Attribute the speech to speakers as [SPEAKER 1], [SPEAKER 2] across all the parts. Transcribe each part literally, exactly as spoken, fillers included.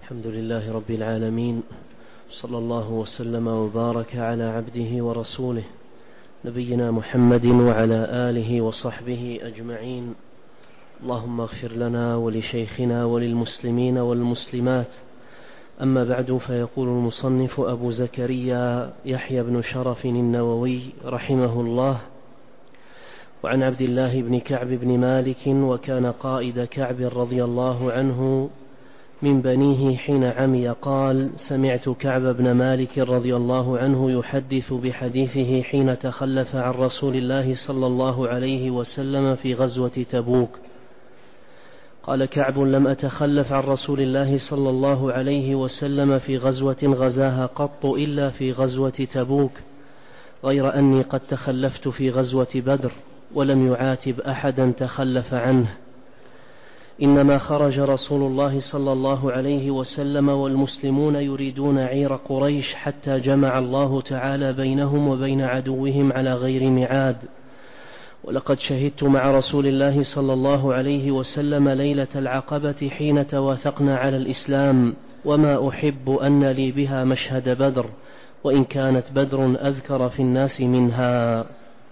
[SPEAKER 1] الحمد لله رب العالمين، صلى الله وسلم وبارك على عبده ورسوله نبينا محمد وعلى آله وصحبه أجمعين. اللهم اغفر لنا ولشيخنا وللمسلمين والمسلمات. أما بعد، فيقول المصنف أبو زكريا يحيى بن شرف النووي رحمه الله: وعن عبد الله بن كعب بن مالك، وكان قائد كعب رضي الله عنه من بنيه حين عمي، قال: سمعت كعب بن مالك رضي الله عنه يحدث بحديثه حين تخلف عن رسول الله صلى الله عليه وسلم في غزوة تبوك. قال كعب: لم أتخلف عن رسول الله صلى الله عليه وسلم في غزوة غزاها قط إلا في غزوة تبوك، غير أني قد تخلفت في غزوة بدر، ولم يعاتب أحدا تخلف عنه. إنما خرج رسول الله صلى الله عليه وسلم والمسلمون يريدون عير قريش، حتى جمع الله تعالى بينهم وبين عدوهم على غير ميعاد. ولقد شهدت مع رسول الله صلى الله عليه وسلم ليلة العقبة حين تواثقنا على الإسلام، وما أحب أن لي بها مشهد بدر، وإن كانت بدر أذكر في الناس منها.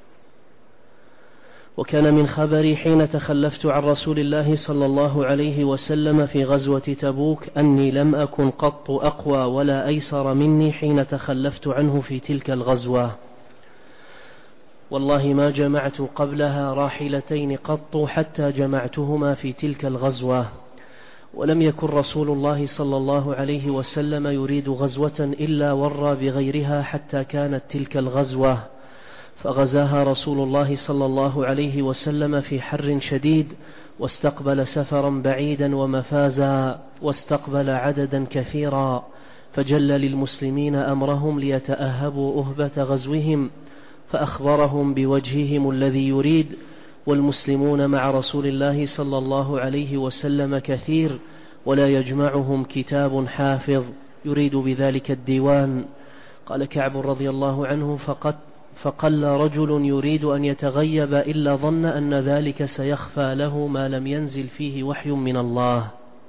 [SPEAKER 1] وكان من خبري حين تخلفت عن رسول الله صلى الله عليه وسلم في غزوة تبوك أني لم أكن قط أقوى ولا أيسر مني حين تخلفت عنه في تلك الغزوة. والله ما جمعت قبلها راحلتين قط حتى جمعتهما في تلك الغزوة. ولم يكن رسول الله صلى الله عليه وسلم يريد غزوة إلا ورى بغيرها حتى كانت تلك الغزوة، فغزاها رسول الله صلى الله عليه وسلم في حر شديد، واستقبل سفرا بعيدا ومفازا، واستقبل عددا كثيرا، فجل للمسلمين أمرهم ليتأهبوا أهبة غزوهم، فأخبرهم بوجههم الذي يريد. والمسلمون مع رسول الله صلى الله عليه وسلم كثير، ولا يجمعهم كتاب حافظ يريد بذلك الديوان. قال كعب رضي الله عنه: فقد فقل رجل يريد أن يتغيب إلا ظن أن ذلك سيخفى له ما لم ينزل فيه وحي من الله.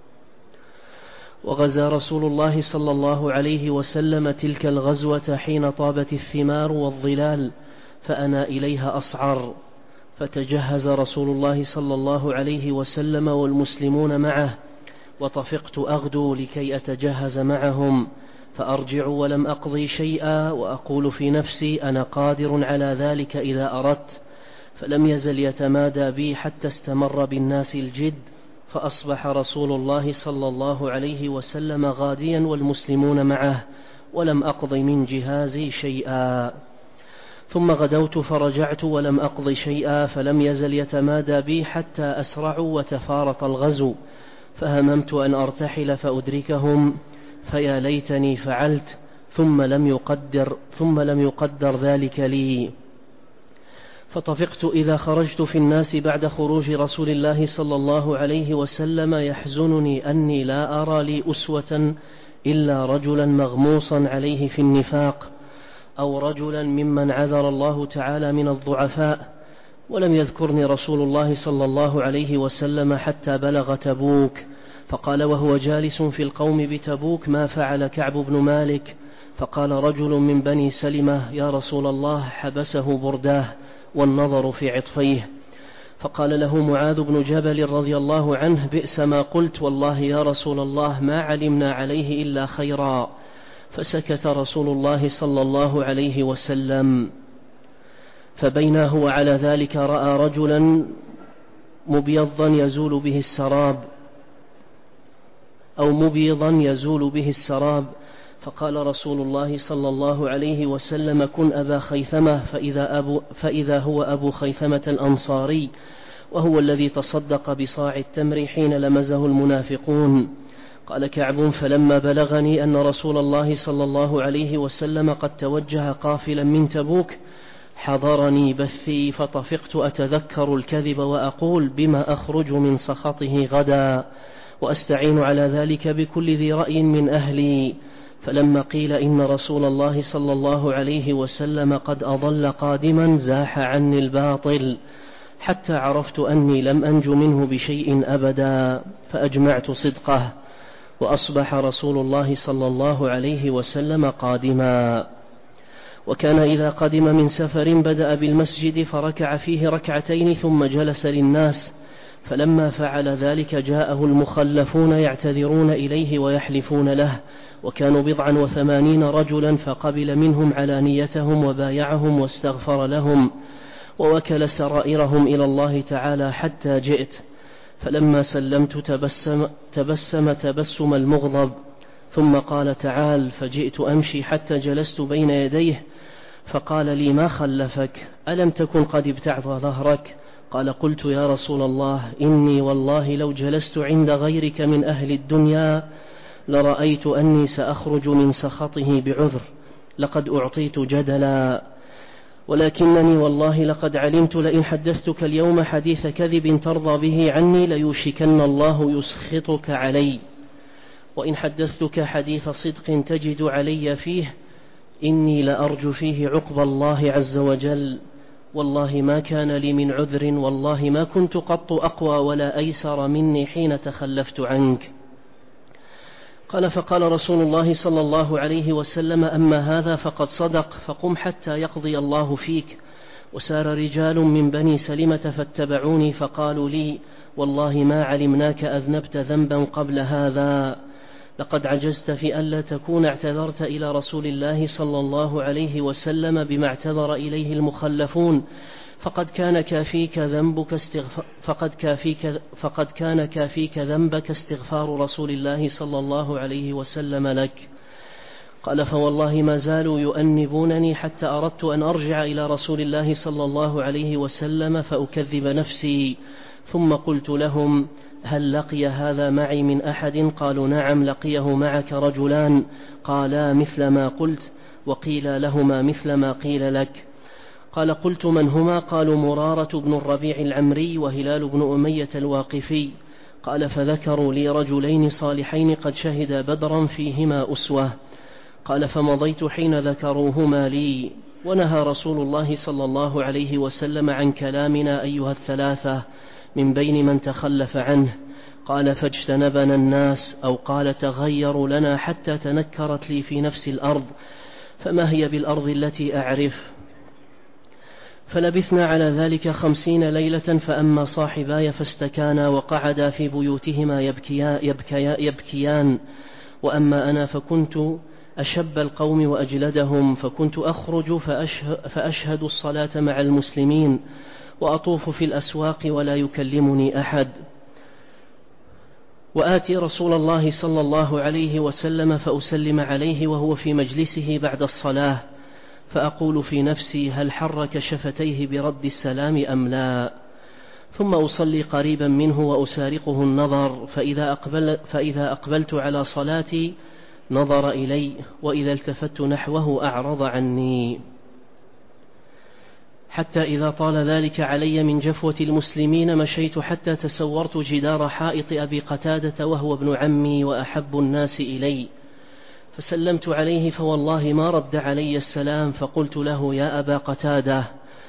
[SPEAKER 1] وغزا رسول الله صلى الله عليه وسلم تلك الغزوة حين طابت الثمار والظلال، فأنا إليها أصعر، فتجهز رسول الله صلى الله عليه وسلم والمسلمون معه، وطفقت أغدو لكي أتجهز معهم، فأرجع ولم أقضي شيئا، وأقول في نفسي: أنا قادر على ذلك إذا أردت. فلم يزل يتمادى بي حتى استمر بالناس الجد، فأصبح رسول الله صلى الله عليه وسلم غاديا والمسلمون معه، ولم أقض من جهازي شيئا. ثم غدوت فرجعت ولم أقض شيئا، فلم يزل يتمادى بي حتى أسرعوا وتفارط الغزو، فهممت أن أرتحل فأدركهم، فيا ليتني فعلت، ثم لم يقدر ثم لم يقدر ذلك لي. فطفقت إذا خرجت في الناس بعد خروج رسول الله صلى الله عليه وسلم، يحزنني أني لا أرى لي أسوة إلا رجلا مغموصا عليه في النفاق، أو رجلا ممن عذر الله تعالى من الضعفاء. ولم يذكرني رسول الله صلى الله عليه وسلم حتى بلغ تبوك، فقال وهو جالس في القوم بتبوك: ما فعل كعب بن مالك؟ فقال رجل من بني سلمة: يا رسول الله، حبسه برداه والنظر في عطفيه. فقال له معاذ بن جبل رضي الله عنه: بئس ما قلت، والله يا رسول الله ما علمنا عليه إلا خيرا. فسكت رسول الله صلى الله عليه وسلم. فبينا هو على ذلك رأى رجلا مبيضا يزول به السراب أو مبيضا يزول به السراب، فقال رسول الله صلى الله عليه وسلم: كن أبا خيثمة، فإذا, أبو فإذا هو أبو خيثمة الأنصاري، وهو الذي تصدق بصاع التمر حين لمزه المنافقون. قال كعب: فلما بلغني أن رسول الله صلى الله عليه وسلم قد توجه قافلا من تبوك، حضرني بثي، فطفقت أتذكر الكذب وأقول: بما أخرج من سخطه غدا، وأستعين على ذلك بكل ذي رأي من أهلي. فلما قيل إن رسول الله صلى الله عليه وسلم قد أضل قادما، زاح عني الباطل، حتى عرفت أني لم أنج منه بشيء أبدا، فأجمعت صدقه. وأصبح رسول الله صلى الله عليه وسلم قادما. وكان إذا قدم من سفر بدأ بالمسجد فركع فيه ركعتين ثم جلس للناس، فلما فعل ذلك جاءه المخلفون يعتذرون إليه ويحلفون له، وكانوا بضعا وثمانين رجلا، فقبل منهم علانيتهم وبايعهم واستغفر لهم ووكل سرائرهم إلى الله تعالى حتى جئت. فلما سلمت تبسم, تبسم تبسم المغضب، ثم قال تعال، فجئت أمشي حتى جلست بين يديه فقال لي ما خلفك؟ ألم تكن قد ابتعت ظهرك؟ قال قلت يا رسول الله إني والله لو جلست عند غيرك من أهل الدنيا لرأيت أني سأخرج من سخطه بعذر، لقد أعطيت جدلا، ولكنني والله لقد علمت لئن حدثتك اليوم حديث كذب ترضى به عني ليوشكن الله يسخطك علي، وإن حدثتك حديث صدق تجد علي فيه إني لأرجو فيه عقب الله عز وجل، والله ما كان لي من عذر، والله ما كنت قط أقوى ولا أيسر مني حين تخلفت عنك. قال فقال رسول الله صلى الله عليه وسلم أما هذا فقد صدق، فقم حتى يقضي الله فيك. وسار رجال من بني سلمة فاتبعوني فقالوا لي والله ما علمناك أذنبت ذنبا قبل هذا، لقد عجزت في ألا تكون اعتذرت إلى رسول الله صلى الله عليه وسلم بما اعتذر إليه المخلفون، فقد كان كافيك ذنبك استغفار فقد كافيك فقد كان كافيك ذنبك استغفار رسول الله صلى الله عليه وسلم لك. قال فوالله ما زالوا يؤنبونني حتى أردت أن أرجع إلى رسول الله صلى الله عليه وسلم فأكذب نفسي، ثم قلت لهم هل لقي هذا معي من أحد؟ قالوا نعم لقيه معك رجلان، قالا مثل ما قلت، وقيل لهما مثل ما قيل لك. قال قلت من هما؟ قالوا مرارة بن الربيع العمري وهلال بن أمية الواقفي. قال فذكروا لي رجلين صالحين قد شهدا بدرا فيهما أسوة. قال فمضيت حين ذكروهما لي، ونهى رسول الله صلى الله عليه وسلم عن كلامنا أيها الثلاثة من بين من تخلف عنه. قال فاجتنبنا الناس، أو قال تغيروا لنا حتى تنكرت لي في نفس الأرض، فما هي بالأرض التي أعرف؟ فلبثنا على ذلك خمسين ليلة، فأما صاحباي فاستكانا وقعدا في بيوتهما يبكيا يبكيا يبكيان، وأما أنا فكنت أشب القوم وأجلدهم، فكنت أخرج فأشهد الصلاة مع المسلمين وأطوف في الأسواق ولا يكلمني أحد، وآتي رسول الله صلى الله عليه وسلم فأسلم عليه وهو في مجلسه بعد الصلاة، فأقول في نفسي هل حرك شفتيه برد السلام أم لا؟ ثم أصلي قريبا منه وأسارقه النظر، فإذا, أقبل فإذا أقبلت على صلاتي نظر إلي، وإذا التفت نحوه أعرض عني، حتى إذا طال ذلك علي من جفوة المسلمين مشيت حتى تسورت جدار حائط أبي قتادة وهو ابن عمي وأحب الناس إلي، فسلمت عليه فوالله ما رد علي السلام، فقلت له يا أبا قتادة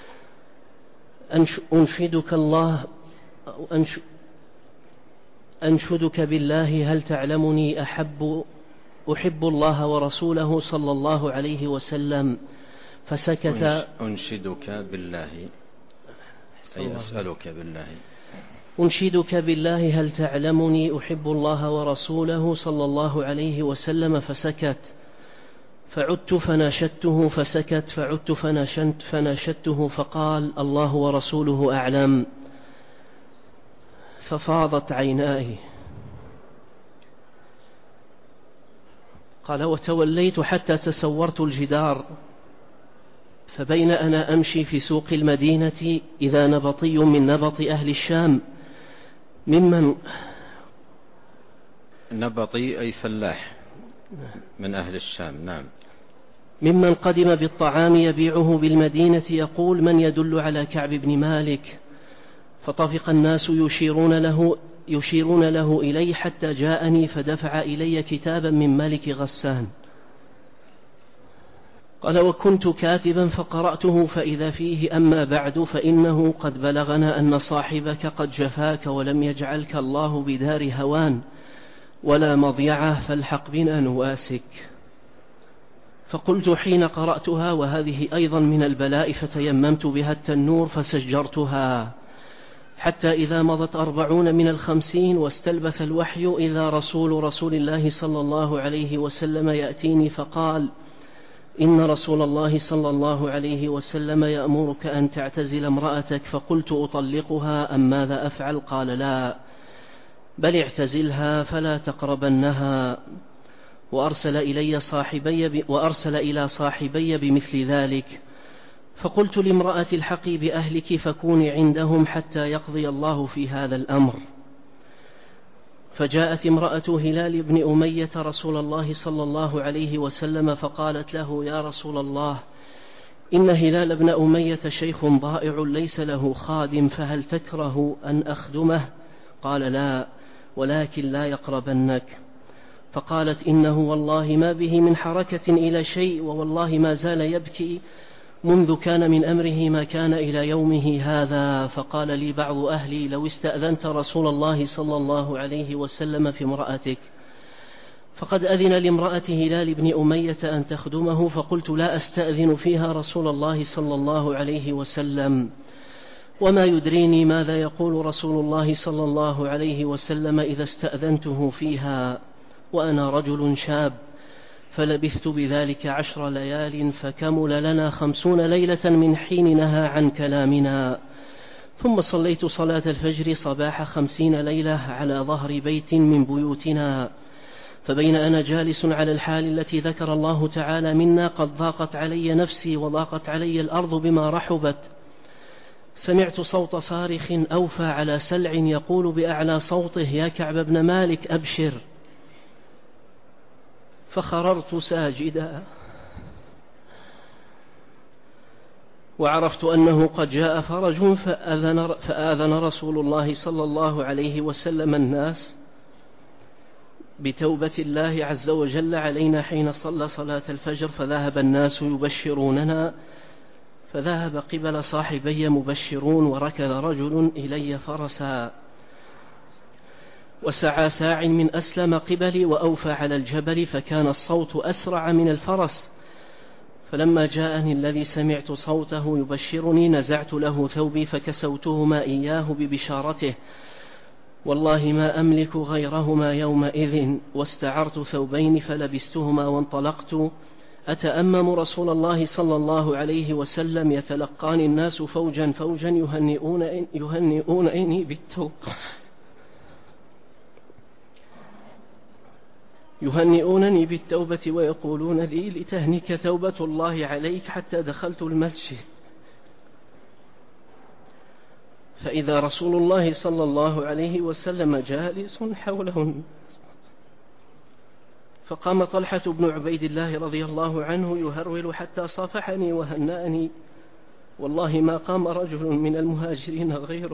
[SPEAKER 1] أنشدك الله أنش أنشدك بالله هل تعلمني أحب أحب الله ورسوله صلى الله عليه وسلم؟ فسكت.
[SPEAKER 2] أنشدك بالله أي أسألك بالله
[SPEAKER 1] أنشدك بالله هل تعلمني أحب الله ورسوله صلى الله عليه وسلم؟ فسكت. فعدت فناشدته فسكت، فعدت فناشدت فناشدته فقال الله ورسوله أعلم، ففاضت عيناي. قال وتوليت حتى تسورت الجدار، فبين أنا أمشي في سوق المدينة إذا نبطي من نبط أهل الشام ممن
[SPEAKER 2] نبطي أي فلاح من أهل الشام، نعم،
[SPEAKER 1] ممن قدم بالطعام يبيعه بالمدينة يقول من يدل على كعب بن مالك؟ فطفق الناس يشيرون له يشيرون له إلي حتى جاءني فدفع إلي كتابا من مالك غسان. قال وكنت كاتبا فقرأته فإذا فيه أما بعد فإنه قد بلغنا أن صاحبك قد جفاك ولم يجعلك الله بدار هوان، ولا مضيعة فالحق بنا نواسك. فقلت حين قرأتها وهذه أيضا من البلاء فتيممت بها التنور فسجرتها، حتى إذا مضت أربعون من الخمسين واستلبث الوحي إذا رسول رسول الله صلى الله عليه وسلم يأتيني فقال: إن رسول الله صلى الله عليه وسلم يأمرك أن تعتزل امرأتك. فقلت: أطلقها أم ماذا أفعل؟ قال: لا، بل اعتزلها فلا تقربنها. وأرسل إلي صاحبي وأرسل إلى صاحبي بمثل ذلك. فقلت لامرأة: الحقي بأهلك فكوني عندهم حتى يقضي الله في هذا الأمر. فجاءت امرأة هلال بن أمية رسول الله صلى الله عليه وسلم فقالت له: يا رسول الله، إن هلال بن أمية شيخ ضائع ليس له خادم، فهل تكره أن أخدمه؟ قال: لا، ولكن لا يقربنك. فقالت: إنه والله ما به من حركة إلى شيء، ووالله ما زال يبكي منذ كان من أمره ما كان إلى يومه هذا. فقال لي بعض أهلي: لو استأذنت رسول الله صلى الله عليه وسلم في امرأتك. فقد أذن لامرأة هلال بن أمية أن تخدمه، فقلت: لا أستأذن فيها رسول الله صلى الله عليه وسلم، وما يدريني ماذا يقول رسول الله صلى الله عليه وسلم إذا استأذنته فيها، وأنا رجل شاب. فلبثت بذلك عشر ليال، فكمل لنا خمسون ليلة من حين نهى عن كلامنا. ثم صليت صلاة الفجر صباح خمسين ليلة على ظهر بيت من بيوتنا. فبين أنا جالس على الحال التي ذكر الله تعالى منا قد ضاقت علي نفسي وضاقت علي الأرض بما رحبت، سمعت صوت صارخ أوفى على سلع يقول بأعلى صوته: يا كعب بن مالك أبشر. فخررت ساجدا، وعرفت أنه قد جاء فرج، فآذن, فآذن رسول الله صلى الله عليه وسلم الناس بتوبة الله عز وجل علينا حين صلى صلاة الفجر. فذهب الناس يبشروننا، فذهب قبل صاحبي مبشرون، وركض رجل إلي فرسا، وسعى ساع من أسلم قبلي وأوفى على الجبل، فكان الصوت أسرع من الفرس. فلما جاءني الذي سمعت صوته يبشرني نزعت له ثوبي فكسوتهما إياه ببشارته، والله ما أملك غيرهما يومئذ، واستعرت ثوبين فلبستهما وانطلقت أتأمم رسول الله صلى الله عليه وسلم، يتلقاني الناس فوجا فوجا يهنئون يهنئونني بالتوبة يهنئونني بالتوبة ويقولون لي: لتهنك توبة الله عليك. حتى دخلت المسجد فإذا رسول الله صلى الله عليه وسلم جالس حوله، فقام طلحة بن عبيد الله رضي الله عنه يهرول حتى صافحني وهنأني، والله ما قام رجل من المهاجرين غيره.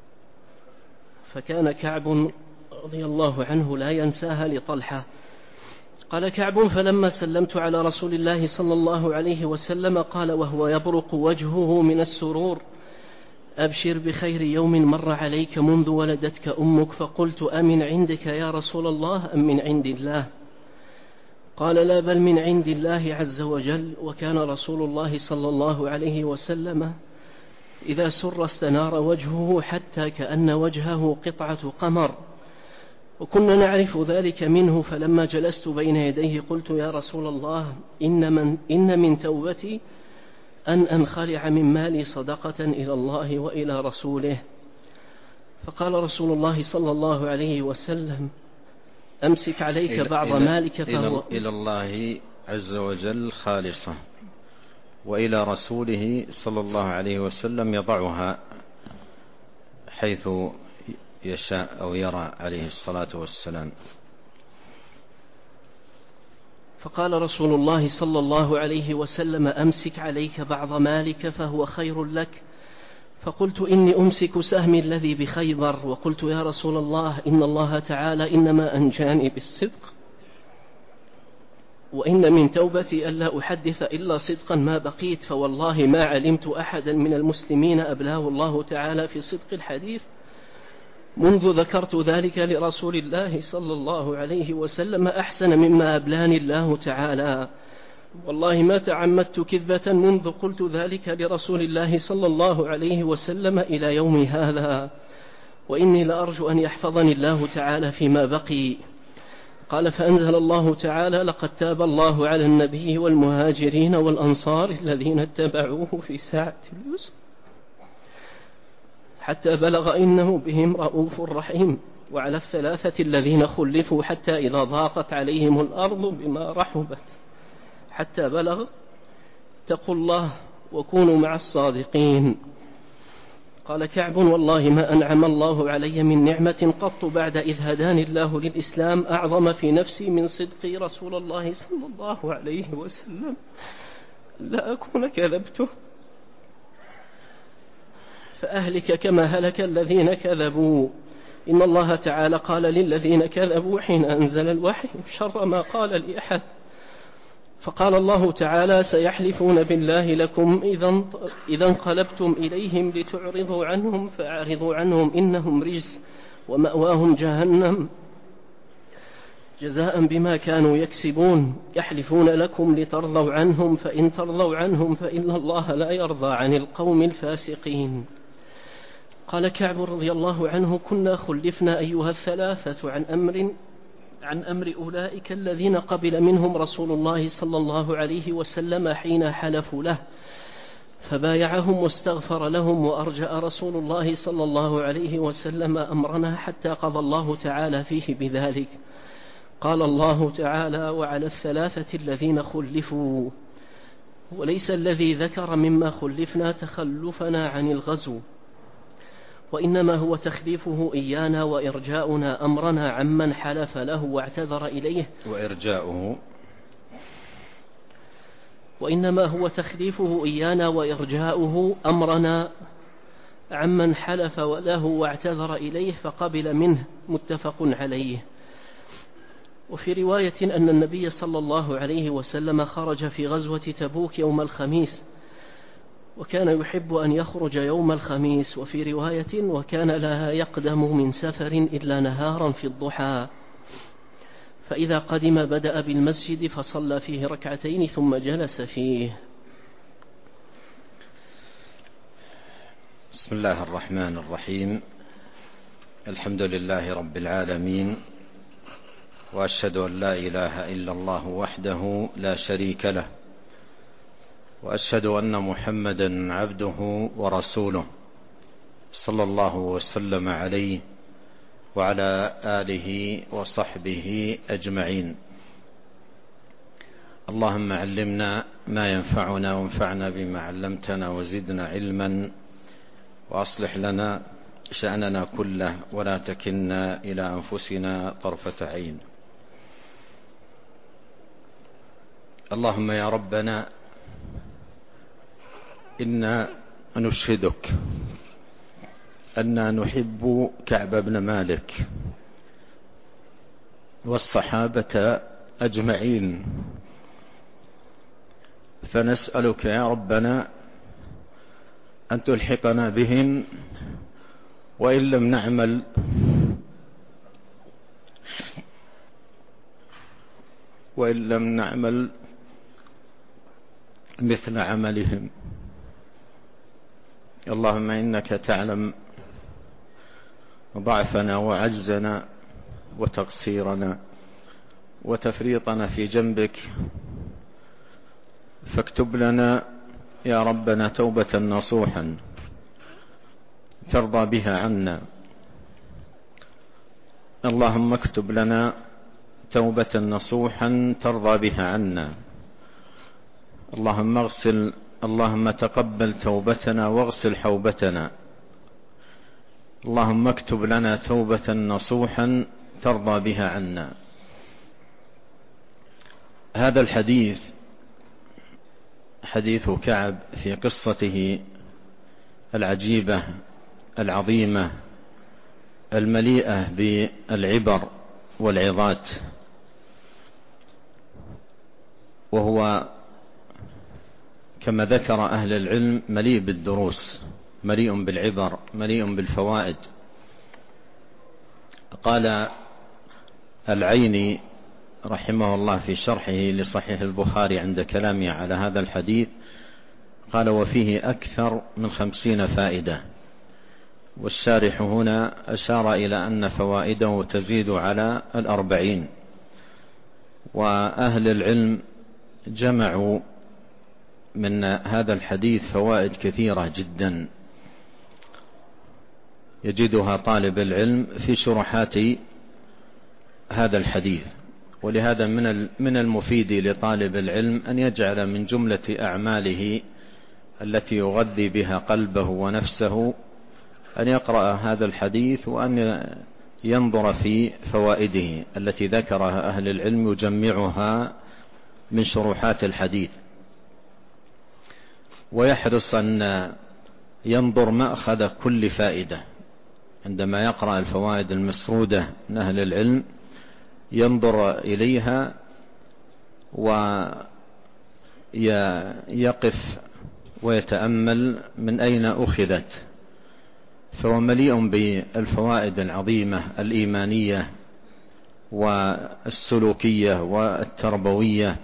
[SPEAKER 1] فكان كعب رضي الله عنه لا ينساها لطلحة. قال كعب: فلما سلمت على رسول الله صلى الله عليه وسلم قال وهو يبرق وجهه من السرور: أبشر بخير يوم مر عليك منذ ولدتك أمك. فقلت: أمن عندك يا رسول الله أم من عند الله؟ قال: لا، بل من عند الله عز وجل. وكان رسول الله صلى الله عليه وسلم إذا سر استنار وجهه حتى كأن وجهه قطعة قمر، وكنا نعرف ذلك منه. فلما جلست بين يديه قلت: يا رسول الله، إن من, إن من توبتي أن أنخلع من مالي صدقة إلى الله وإلى رسوله. فقال رسول الله صلى الله عليه وسلم: أمسك عليك بعض
[SPEAKER 2] إلى
[SPEAKER 1] مالك فهو
[SPEAKER 2] إلى الله عز وجل خالصة، وإلى رسوله صلى الله عليه وسلم يضعها حيث يشاء أو يرى عليه الصلاة والسلام.
[SPEAKER 1] فقال رسول الله صلى الله عليه وسلم: أمسك عليك بعض مالك فهو خير لك. فقلت: إني أمسك سهمي الذي بخيبر. وقلت: يا رسول الله، إن الله تعالى إنما أنجاني بالصدق، وإن من توبتي ألا أحدث إلا صدقا ما بقيت، فوالله ما علمت أحدا من المسلمين أبلاه الله تعالى في صدق الحديث منذ ذكرت ذلك لرسول الله صلى الله عليه وسلم أحسن مما أبلاني الله تعالى. والله ما تعمدت كذبة منذ قلت ذلك لرسول الله صلى الله عليه وسلم إلى يوم هذا، وإني لأرجو أن يحفظني الله تعالى فيما بقي. قال: فأنزل الله تعالى: لقد تاب الله على النبي والمهاجرين والأنصار الذين اتبعوه في ساعة اليسر حتى بلغ إنه بهم رؤوف رحيم، وعلى الثلاثة الذين خلفوا حتى إذا ضاقت عليهم الأرض بما رحبت حتى بلغ اتقوا الله وكونوا مع الصادقين. قال كعب: والله ما أنعم الله علي من نعمة قط بعد إذ هداني الله للإسلام أعظم في نفسي من صدقي رسول الله صلى الله عليه وسلم لا أكون كذبته فأهلك كما هلك الذين كذبوا. إن الله تعالى قال للذين كذبوا حين أنزل الوحي شر ما قال لأحد، فقال الله تعالى: سيحلفون بالله لكم إذا انقلبتم إليهم لتعرضوا عنهم فأعرضوا عنهم إنهم رجس ومأواهم جهنم جزاء بما كانوا يكسبون. يحلفون لكم لترضوا عنهم فإن ترضوا عنهم فإن الله لا يرضى عن القوم الفاسقين. قال كعب رضي الله عنه: كنا خلفنا أيها الثلاثة عن أمر عن أمر أولئك الذين قبل منهم رسول الله صلى الله عليه وسلم حين حلفوا له، فبايعهم واستغفر لهم، وأرجأ رسول الله صلى الله عليه وسلم أمرنا حتى قضى الله تعالى فيه بذلك. قال الله تعالى: وعلى الثلاثة الذين خلفوا. وليس الذي ذكر مما خلفنا تخلفنا عن الغزو، وإنما هو تخليفه إيانا وإرجاؤنا أمرنا عمن حلف له واعتذر إليه
[SPEAKER 2] وإرجاؤه
[SPEAKER 1] وإنما هو تخليفه إيانا وإرجاؤه أمرنا عمن حلف له واعتذر إليه فقبل منه، متفق عليه. وفي رواية أن النبي صلى الله عليه وسلم خرج في غزوة تبوك يوم الخميس، وكان يحب أن يخرج يوم الخميس. وفي رواية: وكان لا يقدم من سفر إلا نهارا في الضحى، فإذا قدم بدأ بالمسجد فصلى فيه ركعتين ثم جلس فيه.
[SPEAKER 2] بسم الله الرحمن الرحيم. الحمد لله رب العالمين، وأشهد أن لا إله إلا الله وحده لا شريك له، وأشهد أن محمدا عبده ورسوله صلى الله وسلم عليه وعلى آله وصحبه أجمعين. اللهم علمنا ما ينفعنا وانفعنا بما علمتنا وزدنا علما، وأصلح لنا شأننا كله ولا تكلنا إلى أنفسنا طرفة عين. اللهم يا ربنا إنا نشهدك أننا نحب كعب بن مالك والصحابة أجمعين، فنسألك يا ربنا أن تلحقنا بهم، وإن لم نعمل وإن لم نعمل مثل عملهم. اللهم إنك تعلم ضعفنا وعجزنا وتقصيرنا وتفريطنا في جنبك، فاكتب لنا يا ربنا توبة نصوحا ترضى بها عنا. اللهم اكتب لنا توبة نصوحا ترضى بها عنا. اللهم اغسل اللهم تقبل توبتنا واغسل حوبتنا. اللهم اكتب لنا توبة نصوحا ترضى بها عنا. هذا الحديث حديث كعب في قصته العجيبة العظيمة المليئة بالعبر والعظات، وهو كما ذكر أهل العلم مليء بالدروس، مليء بالعبر، مليء بالفوائد. قال العيني رحمه الله في شرحه لصحيح البخاري عند كلامه على هذا الحديث، قال: وفيه أكثر من خمسين فائدة. والشارح هنا أشار إلى أن فوائده تزيد على الأربعين. وأهل العلم جمعوا من هذا الحديث فوائد كثيرة جدا يجدها طالب العلم في شروحات هذا الحديث. ولهذا من المفيد لطالب العلم أن يجعل من جملة أعماله التي يغذي بها قلبه ونفسه أن يقرأ هذا الحديث، وأن ينظر في فوائده التي ذكرها أهل العلم يجمعها من شروحات الحديث، ويحرص أن ينظر مأخذ كل فائدة عندما يقرأ الفوائد المسرودة من أهل العلم، ينظر إليها ويقف ويتأمل من أين أخذت. فهو مليء بالفوائد العظيمة الإيمانية والسلوكية والتربوية،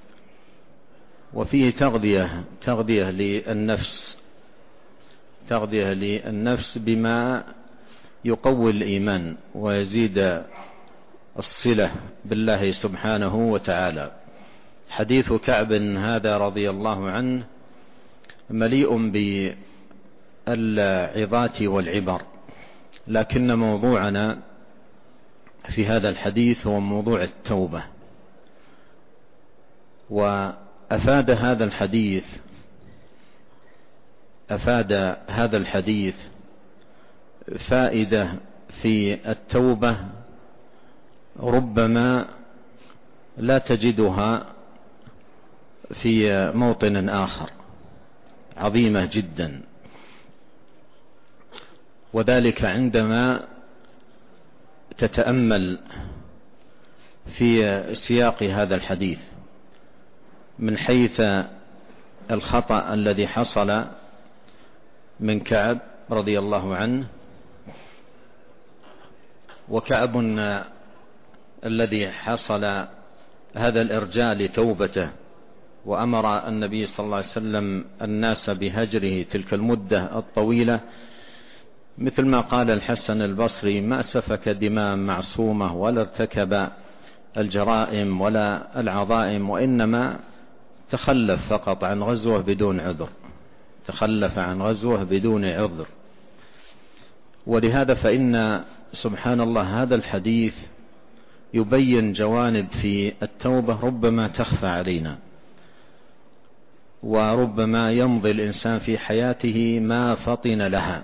[SPEAKER 2] وفيه تغذية تغذية للنفس تغذية للنفس بما يقوي الإيمان ويزيد الصلة بالله سبحانه وتعالى. حديث كعب هذا رضي الله عنه مليء بالعظات والعبر، لكن موضوعنا في هذا الحديث هو موضوع التوبة. وأفاد هذا الحديث أفاد هذا الحديث فائدة في التوبة ربما لا تجدها في موطن آخر، عظيمة جدا. وذلك عندما تتأمل في سياق هذا الحديث من حيث الخطأ الذي حصل من كعب رضي الله عنه. وكعب الذي حصل هذا الإرجاء لتوبته، وأمر النبي صلى الله عليه وسلم الناس بهجره تلك المدة الطويلة، مثل ما قال الحسن البصري: ما سفك دماء معصومة ولا ارتكب الجرائم ولا العظائم، وإنما تخلف فقط عن غزوة بدون عذر تخلف عن غزوة بدون عذر. ولهذا فإن سبحان الله هذا الحديث يبين جوانب في التوبة ربما تخفى علينا، وربما يمضي الإنسان في حياته ما فطن لها.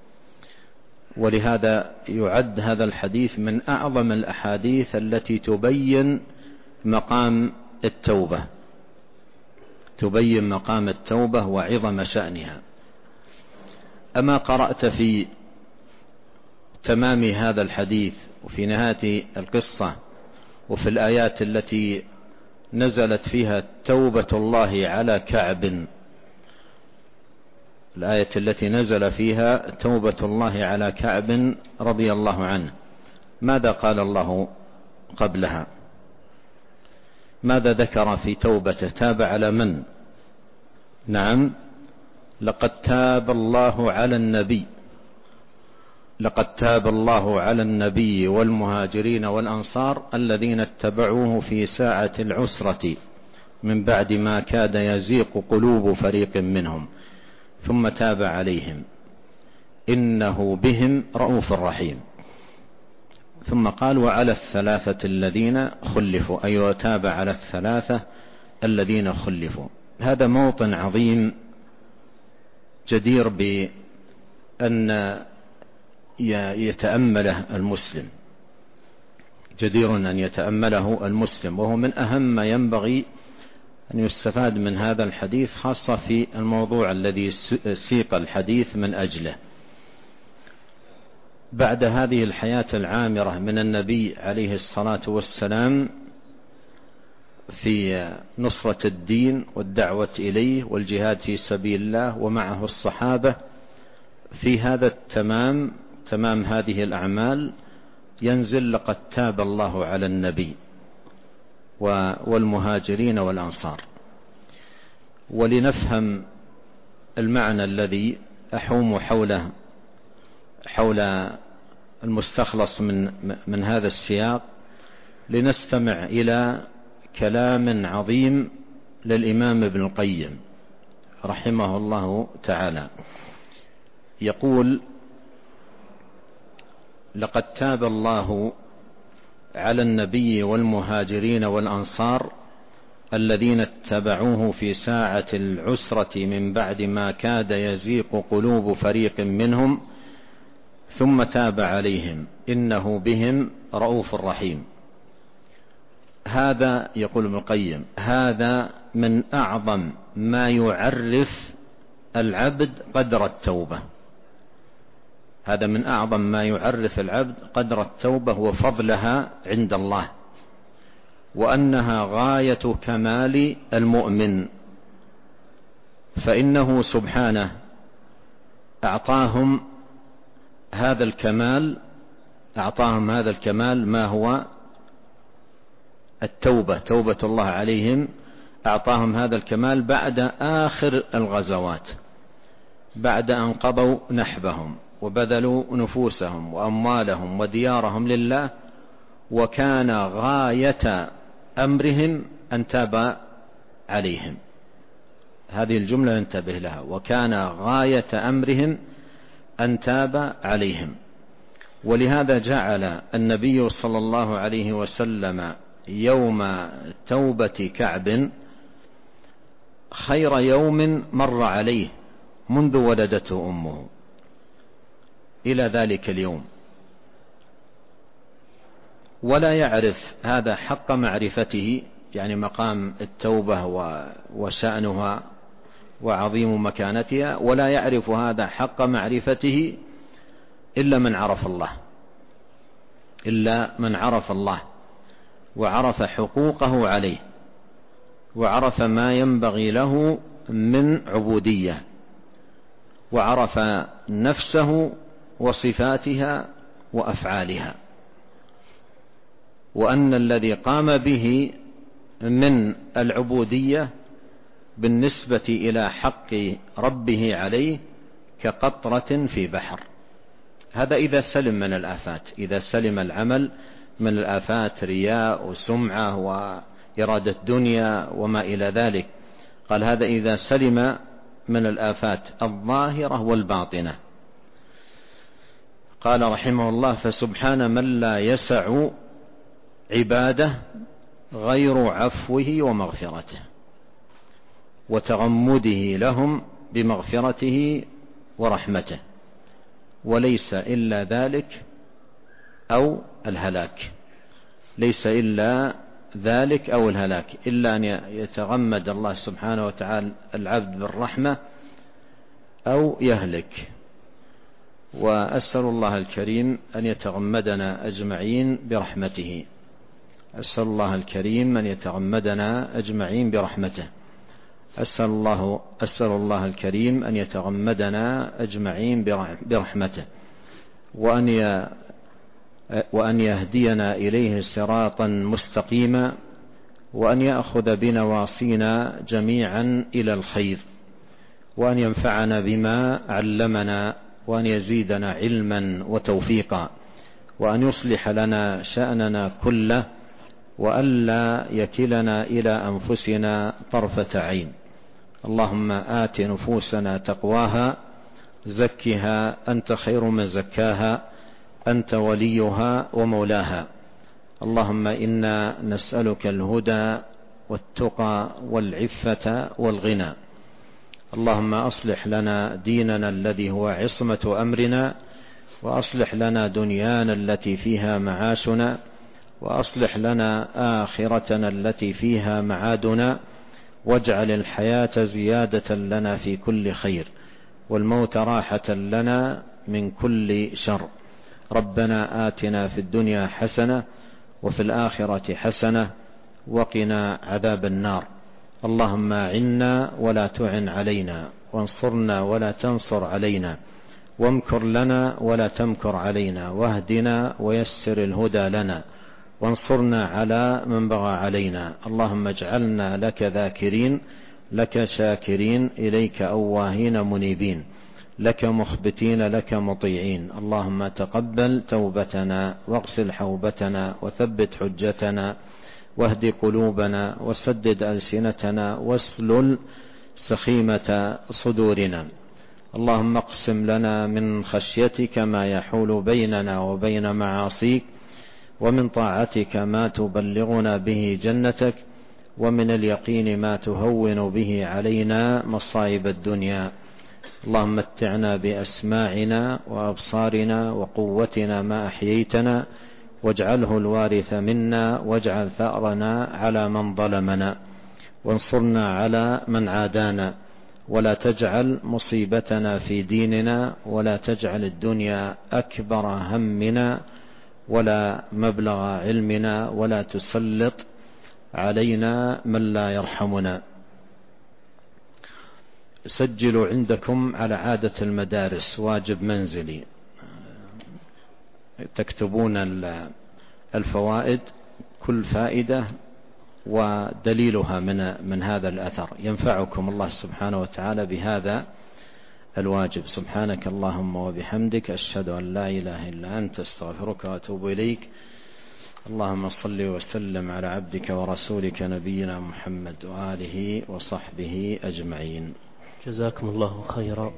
[SPEAKER 2] ولهذا يعد هذا الحديث من أعظم الأحاديث التي تبين مقام التوبة تبين مقام التوبة وعظم شأنها. أما قرأت في تمام هذا الحديث وفي نهاية القصة وفي الآيات التي نزلت فيها توبة الله على كعب، الآية التي نزل فيها توبة الله على كعب رضي الله عنه، ماذا قال الله قبلها؟ ماذا ذكر في توبته؟ تاب على من؟ نعم، لقد تاب الله على النبي لقد تاب الله على النبي والمهاجرين والأنصار الذين اتبعوه في ساعة العسرة من بعد ما كاد يزيق قلوب فريق منهم ثم تاب عليهم إنه بهم رؤوف رحيم. ثم قال: وعلى الثلاثة الذين خلفوا، أي أيوة تاب على الثلاثة الذين خلفوا. هذا موطن عظيم جدير بأن يتأمله المسلم جدير أن يتأمله المسلم وهو من أهم ما ينبغي أن يستفاد من هذا الحديث، خاصة في الموضوع الذي سيق الحديث من أجله. بعد هذه الحياة العامرة من النبي عليه الصلاة والسلام في نصرة الدين والدعوة إليه والجهاد في سبيل الله ومعه الصحابة، في هذا التمام تمام هذه الأعمال ينزل لقد تاب الله على النبي والمهاجرين والأنصار. ولنفهم المعنى الذي أحوم حوله حول المستخلص من من هذا السياق، لنستمع إلى كلام عظيم للإمام ابن القيم رحمه الله تعالى. يقول: لقد تاب الله على النبي والمهاجرين والأنصار الذين اتبعوه في ساعة العسرة من بعد ما كاد يزيغ قلوب فريق منهم ثم تاب عليهم إنه بهم رؤوف رحيم. هذا يقول ابن القيم هذا من أعظم ما يعرف العبد قدر التوبة. هذا من أعظم ما يعرف العبد قدر التوبة وفضلها عند الله، وأنها غاية كمال المؤمن، فإنه سبحانه أعطاهم هذا الكمال أعطاهم هذا الكمال ما هو التوبة، توبة الله عليهم. أعطاهم هذا الكمال بعد آخر الغزوات، بعد أن قضوا نحبهم وبذلوا نفوسهم وأموالهم وديارهم لله، وكان غاية أمرهم أن تاب عليهم. هذه الجملة ينتبه لها: وكان غاية أمرهم أن تاب عليهم. ولهذا جعل النبي صلى الله عليه وسلم يوم توبة كعب خير يوم مر عليه منذ ولدته أمه إلى ذلك اليوم، ولا يعرف هذا حق معرفته، يعني مقام التوبة وشأنها وعظيم مكانتها، ولا يعرف هذا حق معرفته إلا من عرف الله إلا من عرف الله وعرف حقوقه عليه، وعرف ما ينبغي له من عبودية، وعرف نفسه وصفاتها وأفعالها، وأن الذي قام به من العبودية بالنسبة إلى حق ربه عليه كقطرة في بحر. هذا إذا سلم من الآفات، إذا سلم العمل من الآفات، رياء وسمعة وإرادة دنيا وما إلى ذلك. قال: هذا إذا سلم من الآفات الظاهرة والباطنة. قال رحمه الله: فسبحان من لا يسع عباده غير عفوه ومغفرته وتغمده لهم بمغفرته ورحمته، وليس إلا ذلك أو الهلاك. ليس إلا ذلك أو الهلاك، إلا أن يتغمد الله سبحانه وتعالى العبد بالرحمة أو يهلك. وأسأل الله الكريم أن يتغمدنا أجمعين برحمته أسأل الله الكريم أن يتغمدنا أجمعين برحمته أسأل الله, أسأل الله الكريم أن يتغمدنا أجمعين برحمته وأن وأن يهدينا إليه صراطا مستقيما، وأن يأخذ بنواصينا جميعا إلى الخير، وأن ينفعنا بما علمنا، وأن يزيدنا علما وتوفيقا، وأن يصلح لنا شأننا كله، وألا يكلنا إلى أنفسنا طرفة عين. اللهم آت نفوسنا تقواها زكها أنت خير من زكاها أنت وليها ومولاها. اللهم إنا نسألك الهدى والتقى والعفة والغنى. اللهم أصلح لنا ديننا الذي هو عصمة أمرنا، وأصلح لنا دنيانا التي فيها معاشنا، وأصلح لنا آخرتنا التي فيها معادنا، واجعل الحياة زيادة لنا في كل خير، والموت راحة لنا من كل شر. ربنا آتنا في الدنيا حسنة وفي الآخرة حسنة وقنا عذاب النار. اللهم أعنا ولا تعن علينا، وانصرنا ولا تنصر علينا، وامكر لنا ولا تمكر علينا، واهدنا ويسر الهدى لنا، وانصرنا على من بغى علينا. اللهم اجعلنا لك ذاكرين، لك شاكرين، إليك أواهين منيبين، لك مخبتين، لك مطيعين. اللهم تقبل توبتنا، واغسل حوبتنا، وثبت حجتنا، واهد قلوبنا، وسدد ألسنتنا، واسلل سخيمة صدورنا. اللهم اقسم لنا من خشيتك ما يحول بيننا وبين معاصيك، ومن طاعتك ما تبلغنا به جنتك، ومن اليقين ما تهون به علينا مصائب الدنيا. اللهم متعنا بأسماعنا وأبصارنا وقوتنا ما أحييتنا، واجعله الوارث منا، واجعل ثأرنا على من ظلمنا، وانصرنا على من عادانا، ولا تجعل مصيبتنا في ديننا، ولا تجعل الدنيا أكبر همنا ولا مبلغ علمنا، ولا تسلط علينا من لا يرحمنا. سجلوا عندكم على عادة المدارس واجب منزلي، تكتبون الفوائد، كل فائدة ودليلها من من هذا الأثر، ينفعكم الله سبحانه وتعالى بهذا الواجب. سبحانك اللهم وبحمدك، أشهد أن لا إله إلا أنت، استغفرك وأتوب إليك. اللهم صل وسلم على عبدك ورسولك نبينا محمد وآله وصحبه أجمعين.
[SPEAKER 1] جزاكم الله خيرا.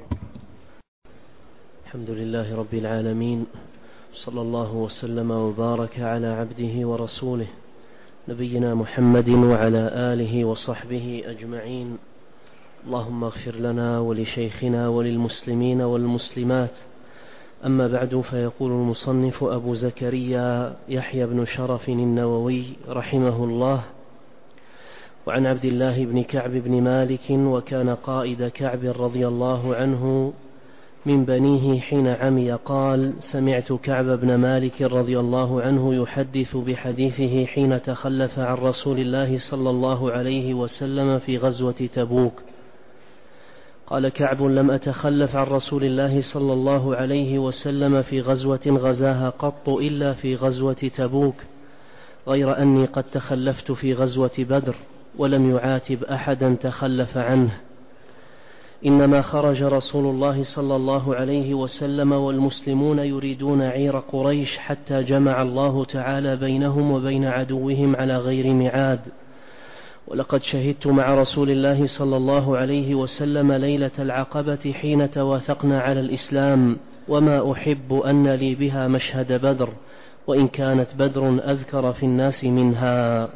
[SPEAKER 1] الحمد لله رب العالمين، صلى الله وسلم وبارك على عبده ورسوله نبينا محمد وعلى آله وصحبه أجمعين. اللهم اغفر لنا ولشيخنا وللمسلمين والمسلمات. أما بعد، فيقول المصنف أبو زكريا يحيى بن شرف النووي رحمه الله: وعن عبد الله بن كعب بن مالك، وكان قائد كعب رضي الله عنه من بنيه حين عمي، قال: سمعت كعب بن مالك رضي الله عنه يحدث بحديثه حين تخلف عن رسول الله صلى الله عليه وسلم في غزوة تبوك. قال كعب: لم أتخلف عن رسول الله صلى الله عليه وسلم في غزوة غزاها قط إلا في غزوة تبوك، غير أني قد تخلفت في غزوة بدر، ولم يعاتب أحدا تخلف عنه. إنما خرج رسول الله صلى الله عليه وسلم والمسلمون يريدون عير قريش، حتى جمع الله تعالى بينهم وبين عدوهم على غير ميعاد. ولقد شهدت مع رسول الله صلى الله عليه وسلم ليلة العقبة حين توافقنا على الإسلام، وما أحب أن لي بها مشهد بدر، وإن كانت بدر أذكر في الناس منها.